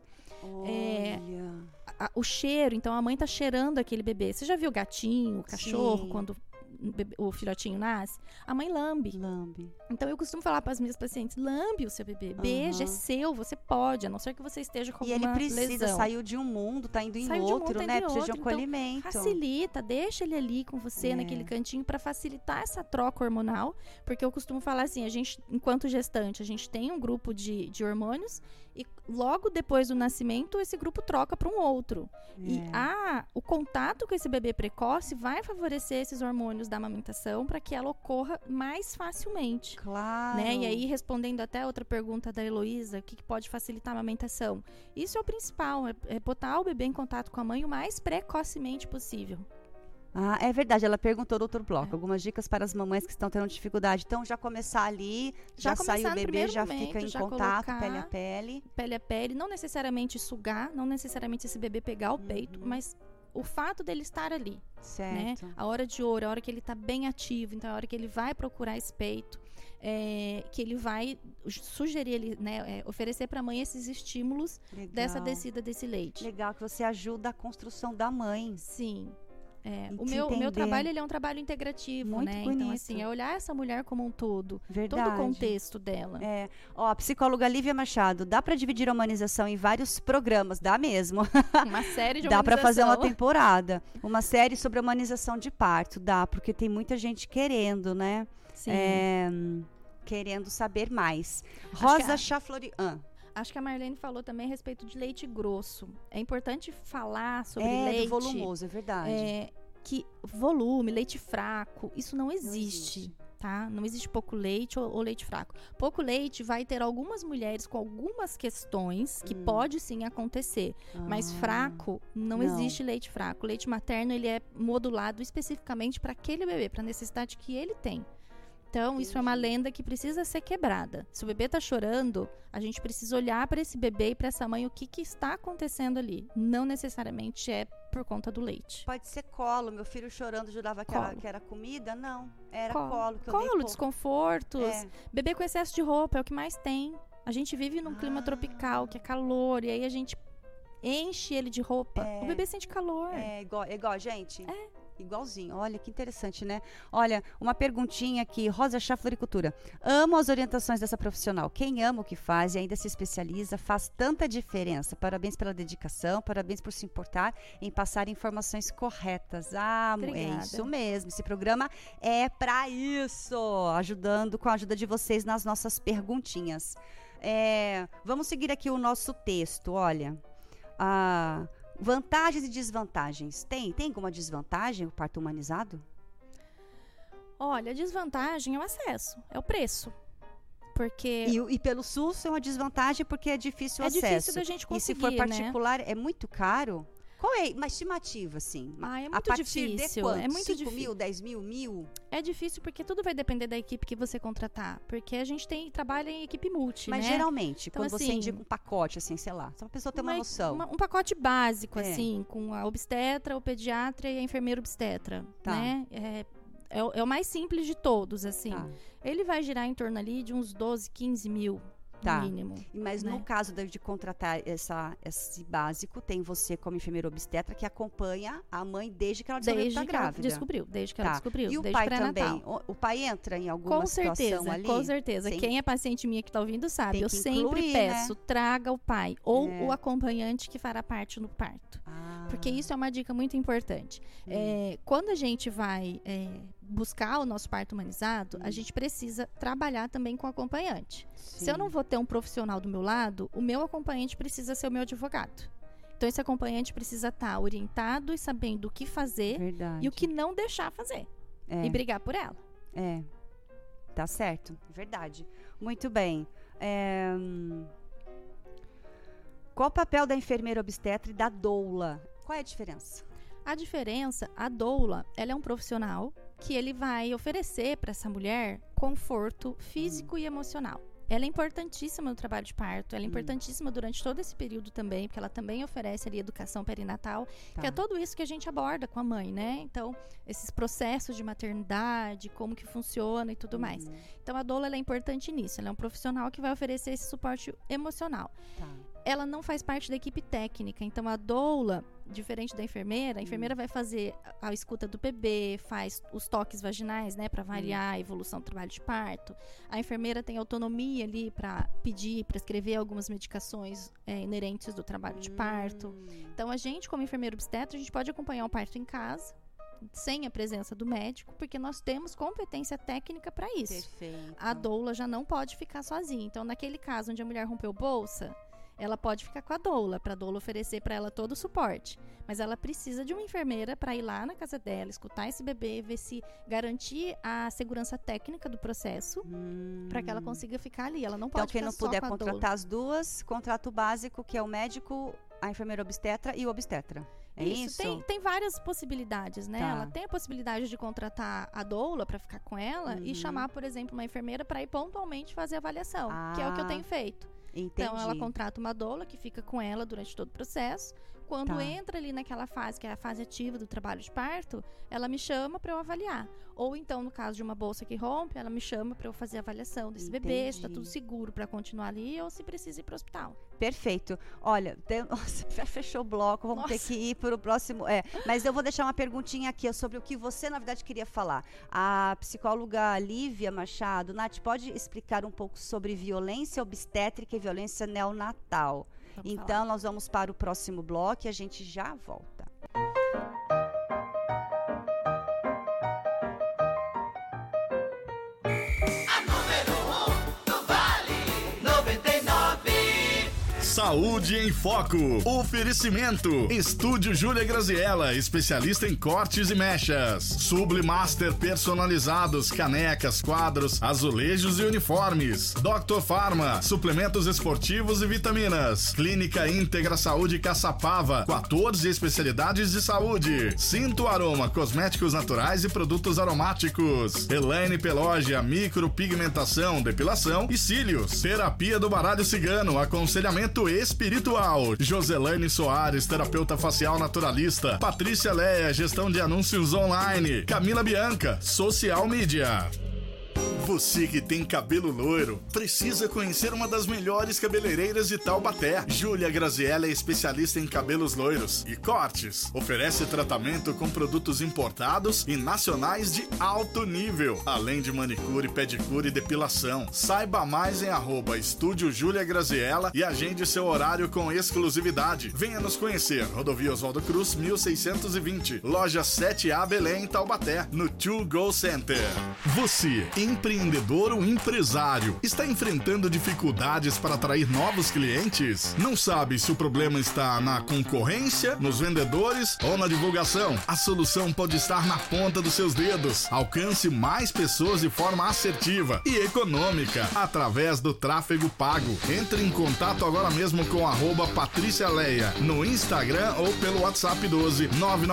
[SPEAKER 3] O cheiro, então a mãe tá cheirando aquele bebê. Você já viu o gatinho, o cachorro, quando o filhotinho nasce? A mãe lambe. Então eu costumo falar para as minhas pacientes, lambe o seu bebê, beija, é seu, você pode, a não ser que você esteja com alguma lesão. E ele precisa,
[SPEAKER 2] saiu de um mundo, tá indo em outro, né? Precisa de um acolhimento.
[SPEAKER 3] Então, facilita, deixa ele ali com você naquele cantinho para facilitar essa troca hormonal, porque eu costumo falar assim, a gente, enquanto gestante, a gente tem um grupo de hormônios e logo depois do nascimento, esse grupo troca para um outro. E o contato com esse bebê precoce vai favorecer esses hormônios da amamentação para que ela ocorra mais facilmente.
[SPEAKER 2] Claro.
[SPEAKER 3] Né? E aí, respondendo até outra pergunta da Heloísa, o que pode facilitar a amamentação? Isso é o principal, é botar o bebê em contato com a mãe o mais precocemente possível.
[SPEAKER 2] Ah, é verdade, ela perguntou no outro bloco, algumas dicas para as mamães que estão tendo dificuldade. Então, já começar ali, já saiu o bebê, já
[SPEAKER 3] momento,
[SPEAKER 2] fica em
[SPEAKER 3] já
[SPEAKER 2] contato,
[SPEAKER 3] colocar,
[SPEAKER 2] pele a pele.
[SPEAKER 3] Pele a pele, não necessariamente sugar, não necessariamente esse bebê pegar o peito, mas o fato dele estar ali, né?
[SPEAKER 2] Certo.
[SPEAKER 3] A hora de ouro, a hora que ele está bem ativo, então a hora que ele vai procurar esse peito, que ele vai sugerir, ele, né, oferecer para a mãe esses estímulos
[SPEAKER 2] Legal.
[SPEAKER 3] dessa descida desse leite.
[SPEAKER 2] Legal que você ajuda a construção da mãe.
[SPEAKER 3] Sim.
[SPEAKER 2] E
[SPEAKER 3] O
[SPEAKER 2] te
[SPEAKER 3] meu
[SPEAKER 2] entender.
[SPEAKER 3] trabalho, ele é um trabalho integrativo,
[SPEAKER 2] Muito
[SPEAKER 3] né?
[SPEAKER 2] bonito.
[SPEAKER 3] Então, assim, é olhar essa mulher como um todo.
[SPEAKER 2] Verdade.
[SPEAKER 3] Todo o contexto dela.
[SPEAKER 2] Ó, a psicóloga Lívia Machado, dá pra dividir a humanização em vários programas? Dá mesmo.
[SPEAKER 3] Uma série de
[SPEAKER 2] Dá pra fazer uma
[SPEAKER 3] humanização.
[SPEAKER 2] temporada. Uma série sobre a humanização de parto. Dá, porque tem muita gente querendo, né?
[SPEAKER 3] Sim.
[SPEAKER 2] Querendo saber mais.
[SPEAKER 3] que
[SPEAKER 2] Rosa
[SPEAKER 3] a-
[SPEAKER 2] Chaflori...
[SPEAKER 3] Acho que a Marlene falou também a respeito de leite grosso. É importante falar sobre
[SPEAKER 2] do
[SPEAKER 3] leite.
[SPEAKER 2] volumoso, é verdade.
[SPEAKER 3] Que volume, leite fraco, isso não existe. Tá? Não existe pouco leite ou leite fraco. Pouco leite vai ter algumas mulheres com algumas questões que pode sim acontecer. Mas fraco, não existe leite fraco. O leite materno, ele é modulado especificamente para aquele bebê, para a necessidade que ele tem. Então, isso é uma lenda que precisa ser quebrada. Se o bebê está chorando, a gente precisa olhar para esse bebê e para essa mãe o que está acontecendo ali. Não necessariamente é por conta do leite.
[SPEAKER 2] Pode ser colo. Meu filho chorando jurava que era comida? Não. Era colo. Que eu dei
[SPEAKER 3] Colo,
[SPEAKER 2] pouco.
[SPEAKER 3] desconfortos. Bebê com excesso de roupa é o que mais tem. A gente vive num clima tropical, que é calor, e aí a gente enche ele de roupa. O bebê sente calor.
[SPEAKER 2] É igual, gente? Igualzinho. Olha, que interessante, né? Olha, uma perguntinha aqui. Rosa Chá Floricultura. Amo as orientações dessa profissional. Quem ama o que faz e ainda se especializa faz tanta diferença. Parabéns pela dedicação, parabéns por se importar em passar informações corretas.
[SPEAKER 3] Obrigada.
[SPEAKER 2] É isso mesmo. Esse programa é para isso. Ajudando com a ajuda de vocês nas nossas perguntinhas. Vamos seguir aqui o nosso texto. Olha, vantagens e desvantagens. Tem alguma desvantagem o parto humanizado?
[SPEAKER 3] Olha, a desvantagem é o acesso, é o preço. Porque
[SPEAKER 2] E pelo SUS é uma desvantagem porque é difícil o acesso.
[SPEAKER 3] É difícil da gente conseguir,
[SPEAKER 2] e se for
[SPEAKER 3] né?
[SPEAKER 2] particular, é muito caro? Qual é uma estimativa, assim?
[SPEAKER 3] É muito
[SPEAKER 2] a partir
[SPEAKER 3] difícil.
[SPEAKER 2] de quanto?
[SPEAKER 3] É muito
[SPEAKER 2] 5
[SPEAKER 3] difícil.
[SPEAKER 2] mil, 10 mil, 1.000?
[SPEAKER 3] É difícil porque tudo vai depender da equipe que você contratar. Porque a gente trabalha em equipe multi,
[SPEAKER 2] Mas
[SPEAKER 3] né?
[SPEAKER 2] geralmente,
[SPEAKER 3] Então,
[SPEAKER 2] quando você
[SPEAKER 3] assim,
[SPEAKER 2] indica um pacote, assim, sei lá, só pra pessoa ter uma noção.
[SPEAKER 3] Um pacote básico, assim, com a obstetra, o pediatra e a enfermeira obstetra, né? É o mais simples de todos, assim. Ele vai girar em torno ali de uns 12, 15 mil. No mínimo.
[SPEAKER 2] Mas
[SPEAKER 3] né?
[SPEAKER 2] no caso de contratar esse básico, tem você como enfermeira obstetra que acompanha a mãe desde que ela descobriu que tá grávida.
[SPEAKER 3] Desde que ela descobriu.
[SPEAKER 2] E o
[SPEAKER 3] desde
[SPEAKER 2] pai
[SPEAKER 3] pré-natal.
[SPEAKER 2] também? O pai entra em alguma situação ali?
[SPEAKER 3] Com certeza. Quem é paciente minha que tá ouvindo sabe. Eu sempre peço,
[SPEAKER 2] né?
[SPEAKER 3] traga o pai ou o acompanhante que fará parte no parto. Porque isso é uma dica muito importante. Quando a gente vai buscar o nosso parto humanizado, a gente precisa trabalhar também com o acompanhante.
[SPEAKER 2] Sim.
[SPEAKER 3] Se eu não vou ter um profissional do meu lado, o meu acompanhante precisa ser o meu advogado. Então, esse acompanhante precisa estar orientado e sabendo o que fazer e o que não deixar fazer. E brigar por ela.
[SPEAKER 2] Tá certo. Verdade. Muito bem. Qual o papel da enfermeira obstetra e da doula? Qual é a diferença?
[SPEAKER 3] A diferença, a doula, ela é um profissional que ele vai oferecer para essa mulher conforto físico e emocional. Ela é importantíssima no trabalho de parto, ela é importantíssima durante todo esse período também, porque ela também oferece ali educação perinatal, que é tudo isso que a gente aborda com a mãe, né? Então, esses processos de maternidade, como que funciona e tudo mais. Então, a doula, ela é importante nisso, ela é um profissional que vai oferecer esse suporte emocional. Ela não faz parte da equipe técnica, então a doula, diferente da enfermeira, a enfermeira vai fazer a escuta do bebê, faz os toques vaginais, né, para avaliar a evolução do trabalho de parto. A enfermeira tem autonomia ali para pedir, prescrever algumas medicações inerentes do trabalho de parto. Então a gente, como enfermeira obstetra, a gente pode acompanhar o parto em casa, sem a presença do médico, porque nós temos competência técnica para isso.
[SPEAKER 2] Perfeito.
[SPEAKER 3] A doula já não pode ficar sozinha. Então, naquele caso onde a mulher rompeu bolsa, ela pode ficar com a doula, para a doula oferecer para ela todo o suporte. Mas ela precisa de uma enfermeira para ir lá na casa dela, escutar esse bebê, ver se garantir a segurança técnica do processo, para que ela consiga ficar ali. Ela não pode
[SPEAKER 2] ficar só com a doula. Então, quem não puder contratar as duas, contrata o básico, que é o médico, a enfermeira obstetra e o obstetra. É isso?
[SPEAKER 3] Tem várias possibilidades, né? Ela tem a possibilidade de contratar a doula para ficar com ela e chamar, por exemplo, uma enfermeira para ir pontualmente fazer a avaliação, que é o que eu tenho feito.
[SPEAKER 2] Entendi.
[SPEAKER 3] Então, ela contrata uma doula que fica com ela durante todo o processo, Quando entra ali naquela fase, que é a fase ativa do trabalho de parto, ela me chama para eu avaliar. Ou então, no caso de uma bolsa que rompe, ela me chama para eu fazer a avaliação desse bebê, se está tudo seguro para continuar ali ou se precisa ir para o hospital.
[SPEAKER 2] Perfeito. Olha, nossa, já fechou o bloco, vamos ter que ir para o próximo. Mas eu vou deixar uma perguntinha aqui sobre o que você, na verdade, queria falar. A psicóloga Lívia Machado, Nath, pode explicar um pouco sobre violência obstétrica e violência neonatal? Então, nós vamos para o próximo bloco e a gente já volta.
[SPEAKER 1] Saúde em Foco. Oferecimento. Estúdio Júlia Graziella, especialista em cortes e mechas. Sublimaster personalizados, canecas, quadros, azulejos e uniformes. Dr. Pharma, suplementos esportivos e vitaminas. Clínica Íntegra Saúde Caçapava, 14 especialidades de saúde. Cinto Aroma, cosméticos naturais e produtos aromáticos. Elaine Pelógia, micropigmentação, depilação e cílios. Terapia do baralho cigano, aconselhamento espiritual. Joselaine Soares, terapeuta facial naturalista. Patrícia Leia, gestão de anúncios online. Camila Bianca, social media. Você que tem cabelo loiro, precisa conhecer uma das melhores cabeleireiras de Taubaté. Júlia Graziella é especialista em cabelos loiros e cortes. Oferece tratamento com produtos importados e nacionais de alto nível, além de manicure, pedicure e depilação. Saiba mais em @Estúdio Júlia Graziella e agende seu horário com exclusividade. Venha nos conhecer. Rodovia Oswaldo Cruz, 1620. Loja 7A Belém, Taubaté, no 2Go Center. Você, empreendedor ou empresário, está enfrentando dificuldades para atrair novos clientes? Não sabe se o problema está na concorrência, nos vendedores ou na divulgação? A solução pode estar na ponta dos seus dedos. Alcance mais pessoas de forma assertiva e econômica através do tráfego pago. Entre em contato agora mesmo com @Patrícia Leia no Instagram ou pelo WhatsApp 12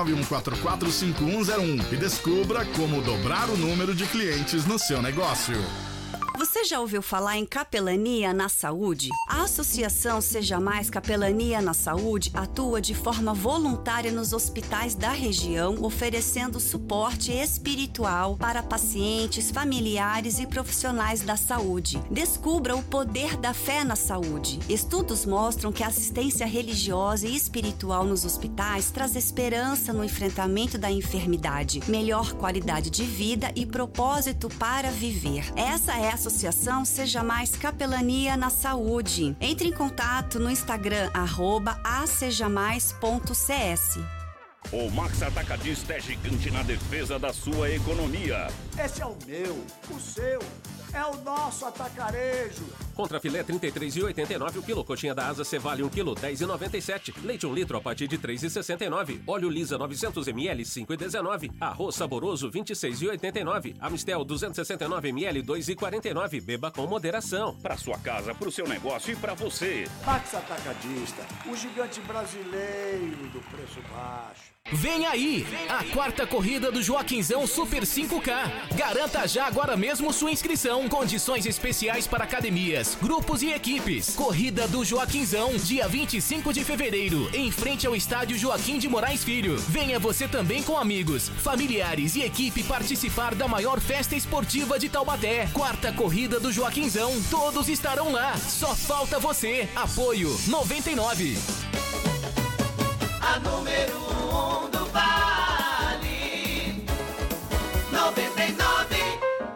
[SPEAKER 1] 991445101 e descubra como dobrar o número de clientes no seu negócio.
[SPEAKER 10] Você já ouviu falar em capelania na saúde? A Associação Seja Mais Capelania na Saúde atua de forma voluntária nos hospitais da região, oferecendo suporte espiritual para pacientes, familiares e profissionais da saúde. Descubra o poder da fé na saúde. Estudos mostram que a assistência religiosa e espiritual nos hospitais traz esperança no enfrentamento da enfermidade, melhor qualidade de vida e propósito para viver. Essa é a Associação Seja Mais Capelania na Saúde. Entre em contato no Instagram @asejamais.cs.
[SPEAKER 11] O Max Atacadista é gigante na defesa da sua economia.
[SPEAKER 12] Esse é o meu, o seu, é o nosso atacarejo.
[SPEAKER 13] Contra filé 33,89 o quilo. Coxinha da asa Cevale 1 quilo, 10,97. Leite 1 litro a partir de 3,69. Óleo Lisa 900 ml, 5,19. Arroz saboroso 26,89. Amistel 269 ml, 2,49. Beba com moderação.
[SPEAKER 11] Para sua casa, para o seu negócio e para você.
[SPEAKER 12] Max Atacadista, o gigante brasileiro do preço baixo.
[SPEAKER 8] Vem aí, a 4ª corrida do Joaquinzão Super 5K. Garanta já agora mesmo sua inscrição. Condições especiais para academias, grupos e equipes. Corrida do Joaquinzão, dia 25 de fevereiro, em frente ao estádio Joaquim de Moraes Filho. Venha você também com amigos, familiares e equipe participar da maior festa esportiva de Taubaté. 4ª corrida do Joaquinzão, todos estarão lá. Só falta você. Apoio 99.
[SPEAKER 7] A número 1 do Vale 99.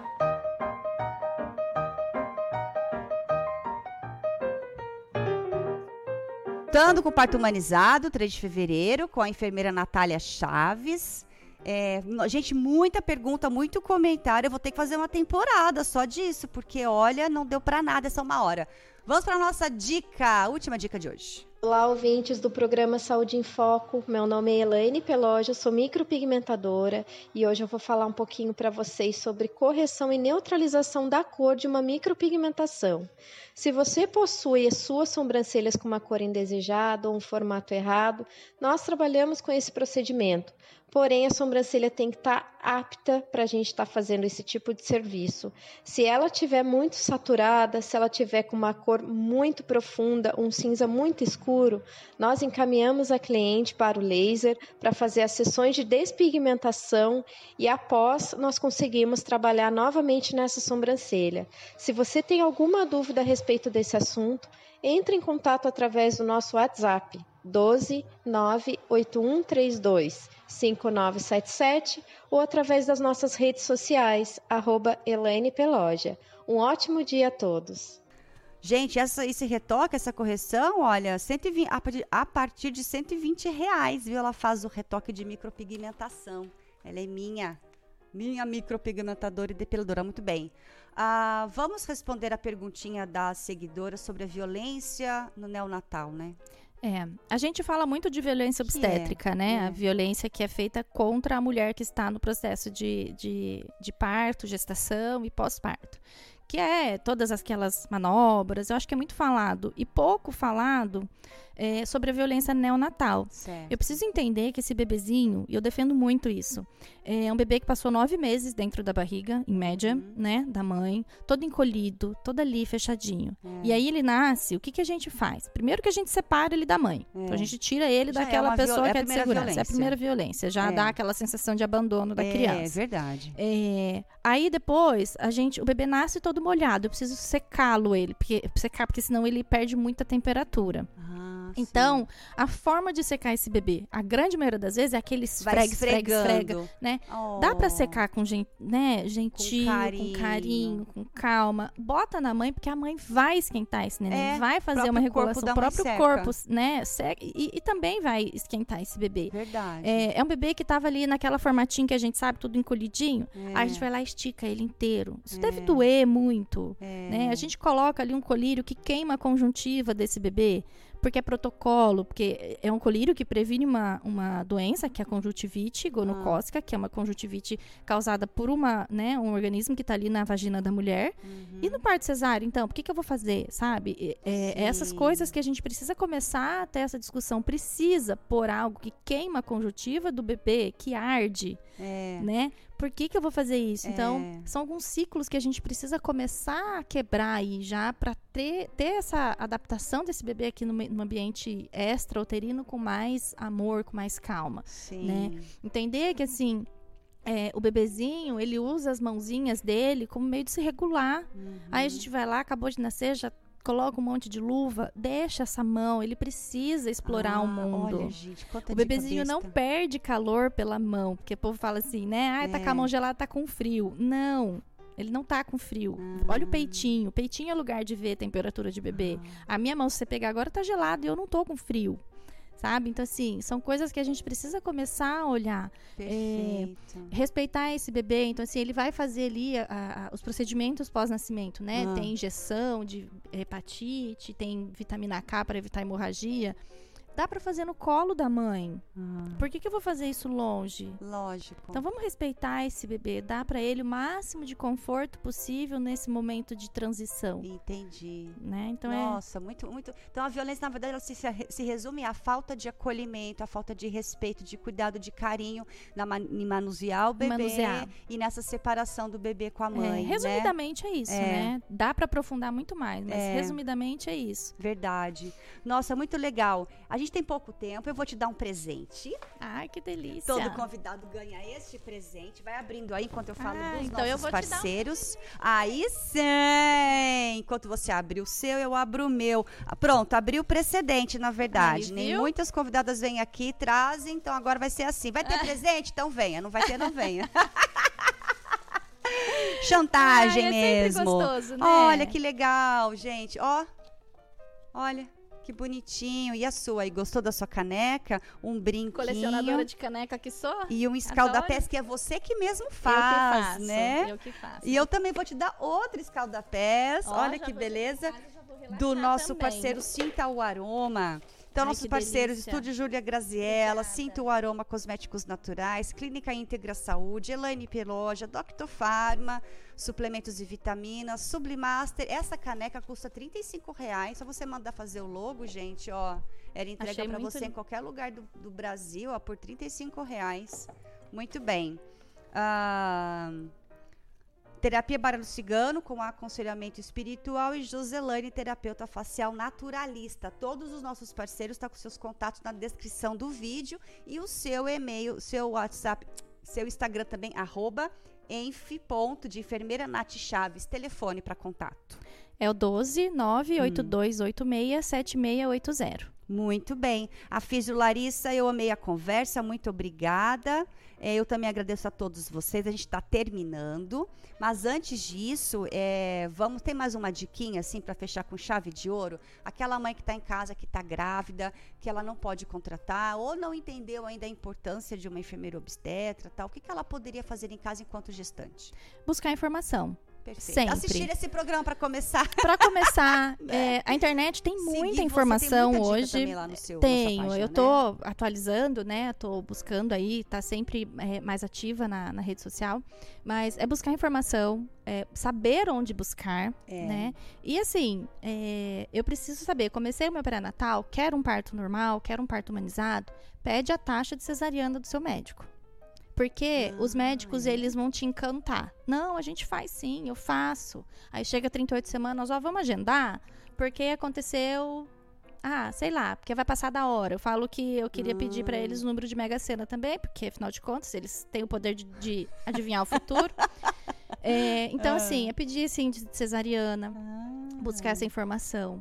[SPEAKER 2] Voltando com o parto humanizado, 3 de fevereiro, com a enfermeira Natália Chaves. Gente, muita pergunta, muito comentário. Eu vou ter que fazer uma temporada só disso, porque olha, não deu pra nada essa 1 hora. Vamos para a nossa dica, última dica de hoje.
[SPEAKER 14] Olá, ouvintes do programa Saúde em Foco. Meu nome é Elaine Pelógia, sou micropigmentadora e hoje eu vou falar um pouquinho para vocês sobre correção e neutralização da cor de uma micropigmentação. Se você possui as suas sobrancelhas com uma cor indesejada ou um formato errado, nós trabalhamos com esse procedimento. Porém, a sobrancelha tem que estar apta para a gente estar fazendo esse tipo de serviço. Se ela estiver muito saturada, se ela estiver com uma cor muito profunda, um cinza muito escuro, nós encaminhamos a cliente para o laser para fazer as sessões de despigmentação e após nós conseguimos trabalhar novamente nessa sobrancelha. Se você tem alguma dúvida a respeito desse assunto, entre em contato através do nosso WhatsApp 12 98132 5977 ou através das nossas redes sociais, @ElainePeloja. Um ótimo dia a todos.
[SPEAKER 2] Gente, esse retoque, essa correção, olha, 120, a partir de R$120, viu? Ela faz o retoque de micropigmentação. Ela é minha micropigmentadora e depiladora. Muito bem. Vamos responder a perguntinha da seguidora sobre a violência no neonatal, né?
[SPEAKER 3] A gente fala muito de violência obstétrica, né? A violência que é feita contra a mulher que está no processo de parto, gestação e pós-parto. Que é todas aquelas manobras, eu acho que é muito falado e pouco falado sobre a violência neonatal.
[SPEAKER 2] Certo.
[SPEAKER 3] Eu preciso entender que esse bebezinho, e eu defendo muito isso, é um bebê que passou 9 meses dentro da barriga, em média, né, da mãe, todo encolhido, todo ali fechadinho. E aí ele nasce, o que a gente faz? Primeiro que a gente separa ele da mãe. Então a gente tira ele daquela pessoa que é de segurança. É a primeira violência, já dá aquela sensação de abandono da criança.
[SPEAKER 2] É verdade.
[SPEAKER 3] Aí depois, o bebê nasce todo molhado, eu preciso secá-lo porque senão ele perde muita temperatura. Então, a forma de secar esse bebê, a grande maioria das vezes é aquele esfrega, né? Dá pra secar com gentil, com carinho, com calma. Bota na mãe, porque a mãe vai esquentar esse neném, vai fazer uma regulação. O próprio corpo, né? Seca, e também vai esquentar esse bebê.
[SPEAKER 2] Verdade.
[SPEAKER 3] É um bebê que tava ali naquela formatinho que a gente sabe, tudo encolhidinho. Aí a gente vai lá e estica ele inteiro. Isso deve doer muito, né? A gente coloca ali um colírio que queima a conjuntiva desse bebê. Porque é protocolo, porque é um colírio que previne uma doença, que é a conjuntivite gonocócica, que é uma conjuntivite causada por um organismo que está ali na vagina da mulher. E no parto cesáreo, então, por que eu vou fazer, sabe? Essas coisas que a gente precisa começar a ter essa discussão. Precisa pôr algo que queima a conjuntiva do bebê, que arde, né? Por que eu vou fazer isso? Então, são alguns ciclos que a gente precisa começar a quebrar aí já para ter essa adaptação desse bebê aqui no ambiente extra-uterino com mais amor, com mais calma. Né? Entender que, assim, o bebezinho, ele usa as mãozinhas dele como meio de se regular. Aí a gente vai lá, acabou de nascer, já coloca um monte de luva, deixa essa mão, ele precisa explorar o mundo.
[SPEAKER 2] Olha, gente,
[SPEAKER 3] o bebezinho não perde calor pela mão, porque o povo fala assim, né? Tá com a mão gelada, tá com frio. Não, ele não tá com frio. Olha o peitinho é lugar de ver a temperatura de bebê. A minha mão, se você pegar agora, tá gelada e eu não tô com frio. Sabe? Então, assim, são coisas que a gente precisa começar a olhar. Respeitar esse bebê. Então, assim, ele vai fazer ali os procedimentos pós-nascimento, né? Tem injeção de hepatite, tem vitamina K para evitar hemorragia. Dá pra fazer no colo da mãe. Por que eu vou fazer isso longe?
[SPEAKER 2] Lógico.
[SPEAKER 3] Então vamos respeitar esse bebê, dar pra ele o máximo de conforto possível nesse momento de transição.
[SPEAKER 2] Entendi.
[SPEAKER 3] Né? Então
[SPEAKER 2] Nossa, muito, muito. Então a violência, na verdade, ela se resume à falta de acolhimento, à falta de respeito, de cuidado, de carinho em manusear o bebê e nessa separação do bebê com a mãe.
[SPEAKER 3] Resumidamente é isso, né? Dá pra aprofundar muito mais, mas resumidamente é isso.
[SPEAKER 2] Verdade. Nossa, muito legal. A gente tem pouco tempo, eu vou te dar um presente.
[SPEAKER 3] Ai, que delícia.
[SPEAKER 2] Todo convidado ganha este presente. Vai abrindo aí enquanto eu falo dos nossos parceiros. Aí sim! Enquanto você abrir o seu, eu abro o meu. Pronto, abri o precedente, na verdade. Nem muitas convidadas vêm aqui e trazem, então agora vai ser assim. Vai ter presente? Então venha. Não vai ter, não venha. Chantagem mesmo.
[SPEAKER 3] Gostoso, né?
[SPEAKER 2] Olha que legal, gente. Olha. Que bonitinho. E a sua aí? Gostou da sua caneca? Um brinquinho.
[SPEAKER 3] Colecionadora de caneca que sou.
[SPEAKER 2] E um escaldapés, que é você que mesmo faz, né?
[SPEAKER 3] Eu que faço.
[SPEAKER 2] E eu também vou te dar outro escaldapés. Olha que beleza. Do nosso parceiro Sinta o Aroma. Então, nossos parceiros, Estúdio Júlia Graziella, Sinta o Aroma Cosméticos Naturais, Clínica Íntegra Saúde, Elaine Peloja, Dr. Pharma, suplementos e vitaminas, Sublimaster. Essa caneca custa R$35, só você mandar fazer o logo, gente, Ela entrega
[SPEAKER 3] Achei
[SPEAKER 2] para
[SPEAKER 3] muito
[SPEAKER 2] você em qualquer lugar do Brasil, ó, por R$35. Muito bem. Terapia Baralho Cigano, com aconselhamento espiritual, e Joselane, terapeuta facial naturalista. Todos os nossos parceiros estão com seus contatos na descrição do vídeo, e o seu e-mail, seu WhatsApp, seu Instagram também, @enf. de enfermeira Nath Chaves. Telefone para contato.
[SPEAKER 3] É o 12-98286-7680.
[SPEAKER 2] Muito bem. A Físio Larissa, eu amei a conversa, muito obrigada. Eu também agradeço a todos vocês, a gente está terminando. Mas antes disso, tem mais uma diquinha assim para fechar com chave de ouro? Aquela mãe que está em casa, que está grávida, que ela não pode contratar ou não entendeu ainda a importância de uma enfermeira obstetra, tal. O que ela poderia fazer em casa enquanto gestante?
[SPEAKER 3] Buscar informação.
[SPEAKER 2] Perfeito.
[SPEAKER 3] Sempre.
[SPEAKER 2] Assistir esse programa para começar.
[SPEAKER 3] Para começar, a internet tem muita informação
[SPEAKER 2] tem muita
[SPEAKER 3] hoje.
[SPEAKER 2] Dica também lá no seu,
[SPEAKER 3] Tenho,
[SPEAKER 2] na sua página,
[SPEAKER 3] eu tô atualizando, né? Tô buscando aí, tá sempre mais ativa na rede social. Mas é buscar informação, saber onde buscar, né? E assim, eu preciso saber, comecei o meu pré-natal, quero um parto normal, quero um parto humanizado, pede a taxa de cesariana do seu médico. Porque os médicos, eles vão te encantar. Não, a gente faz sim, eu faço. Aí chega 38 semanas, vamos agendar? Porque aconteceu... sei lá, porque vai passar da hora. Eu falo que eu queria pedir para eles o número de Mega Sena também, porque, afinal de contas, eles têm o poder de adivinhar o futuro. Então, assim, é pedir, assim, de cesariana, buscar essa informação.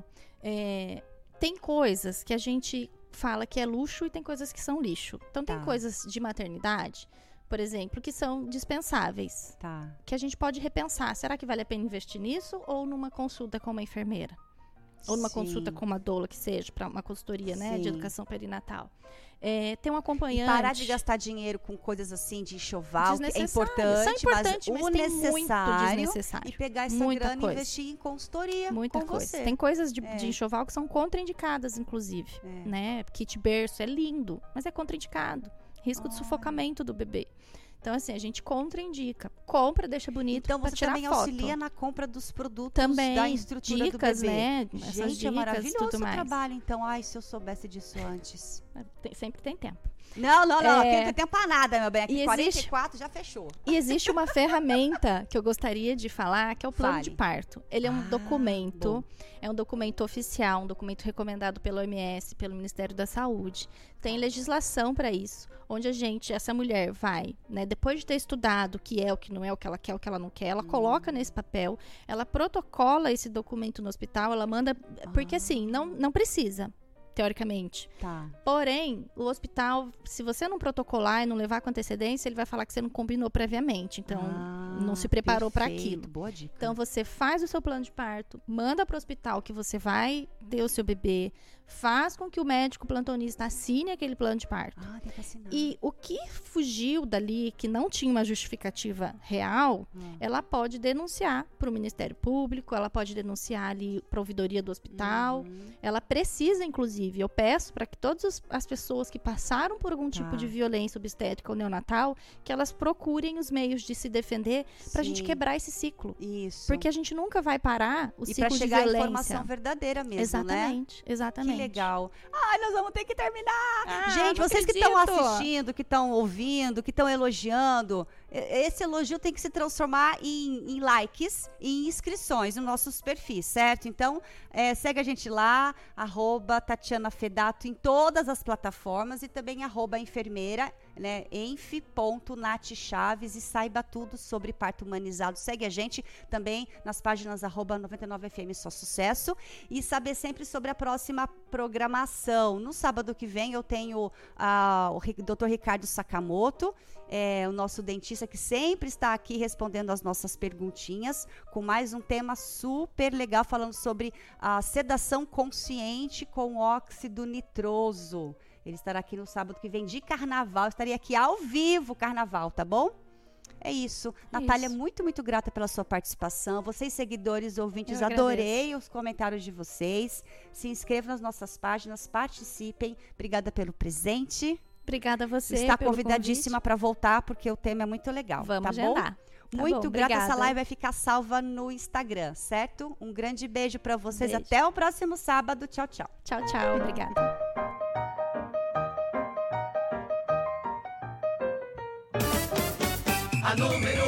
[SPEAKER 3] Tem coisas que a gente fala que é luxo e tem coisas que são lixo. Então, tem coisas de maternidade, por exemplo, que são dispensáveis. Que a gente pode repensar. Será que vale a pena investir nisso ou numa consulta com uma enfermeira? Ou numa consulta com uma doula, que seja, para uma consultoria, né, de educação perinatal. Tem um acompanhante.
[SPEAKER 2] E parar de gastar dinheiro com coisas assim de enxoval, que é importante,
[SPEAKER 3] São importantes,
[SPEAKER 2] mas
[SPEAKER 3] o necessário.
[SPEAKER 2] E pegar essa grana e investir em consultoria
[SPEAKER 3] Muita
[SPEAKER 2] com
[SPEAKER 3] coisa.
[SPEAKER 2] você.
[SPEAKER 3] Tem coisas de enxoval que são contraindicadas, inclusive. Né? Kit berço é lindo, mas é contraindicado. Risco de sufocamento do bebê. Então, assim, a gente contraindica. Compra, deixa bonito para tirar foto.
[SPEAKER 2] Então, você também auxilia na compra dos produtos
[SPEAKER 3] também,
[SPEAKER 2] da estrutura
[SPEAKER 3] dicas,
[SPEAKER 2] do bebê.
[SPEAKER 3] Né?
[SPEAKER 2] Gente, é maravilhoso o trabalho. Então, se eu soubesse disso antes.
[SPEAKER 3] Sempre tem tempo.
[SPEAKER 2] Não tem tempo pra nada, meu bem. Aqui 44 já fechou.
[SPEAKER 3] E existe uma ferramenta que eu gostaria de falar, que é o plano de parto. Ele é um documento, é um documento oficial, um documento recomendado pela OMS, pelo Ministério da Saúde. Tem legislação para isso, onde essa mulher vai, né, depois de ter estudado o que é, o que não é, o que ela quer, o que ela não quer, ela coloca nesse papel, ela protocola esse documento no hospital, ela manda, porque assim, não precisa. Teoricamente. Porém, o hospital, se você não protocolar e não levar com antecedência, ele vai falar que você não combinou previamente. Então, não se preparou para aquilo.
[SPEAKER 2] Boa dica.
[SPEAKER 3] Então, você faz o seu plano de parto, manda para o hospital que você vai ter o seu bebê, faz com que o médico plantonista assine aquele plano de parto.
[SPEAKER 2] Tem que assinar.
[SPEAKER 3] E o que fugiu dali, que não tinha uma justificativa real, ela pode denunciar para o Ministério Público, ela pode denunciar ali para a ouvidoria do hospital. Ela precisa, inclusive, eu peço para que todas as pessoas que passaram por algum tipo de violência obstétrica ou neonatal, que elas procurem os meios de se defender para a gente quebrar esse ciclo.
[SPEAKER 2] Isso.
[SPEAKER 3] Porque a gente nunca vai parar o ciclo de violência.
[SPEAKER 2] E para chegar à informação verdadeira mesmo,
[SPEAKER 3] Exatamente.
[SPEAKER 2] Que legal. Nós vamos ter que terminar. Gente, vocês que estão assistindo, que estão ouvindo, que estão elogiando, esse elogio tem que se transformar em likes e em inscrições nos nossos perfis, certo? Então, segue a gente lá, @Tatiana Fedato em todas as plataformas e também @enfermeira, né, enf.natchaves, e saiba tudo sobre parto humanizado. Segue a gente também nas páginas @99FM Só Sucesso, e saber sempre sobre a próxima programação. No sábado que vem eu tenho o Dr. Ricardo Sakamoto, o nosso dentista que sempre está aqui respondendo as nossas perguntinhas, com mais um tema super legal, falando sobre a sedação consciente com óxido nitroso. Ele estará aqui no sábado que vem de carnaval, estaria aqui ao vivo carnaval, tá bom? É isso. Natália, muito, muito grata pela sua participação. Vocês, seguidores, ouvintes, adorei os comentários de vocês. Se inscrevam nas nossas páginas, participem. Obrigada pelo presente.
[SPEAKER 3] Obrigada a você.
[SPEAKER 2] Está convidadíssima para voltar, porque o tema é muito legal.
[SPEAKER 3] Vamos agendar.
[SPEAKER 2] Muito grata. Essa live vai ficar salva no Instagram, certo? Um grande beijo para vocês. Até o próximo sábado. Tchau, tchau.
[SPEAKER 3] Tchau, tchau. Obrigada.
[SPEAKER 7] a número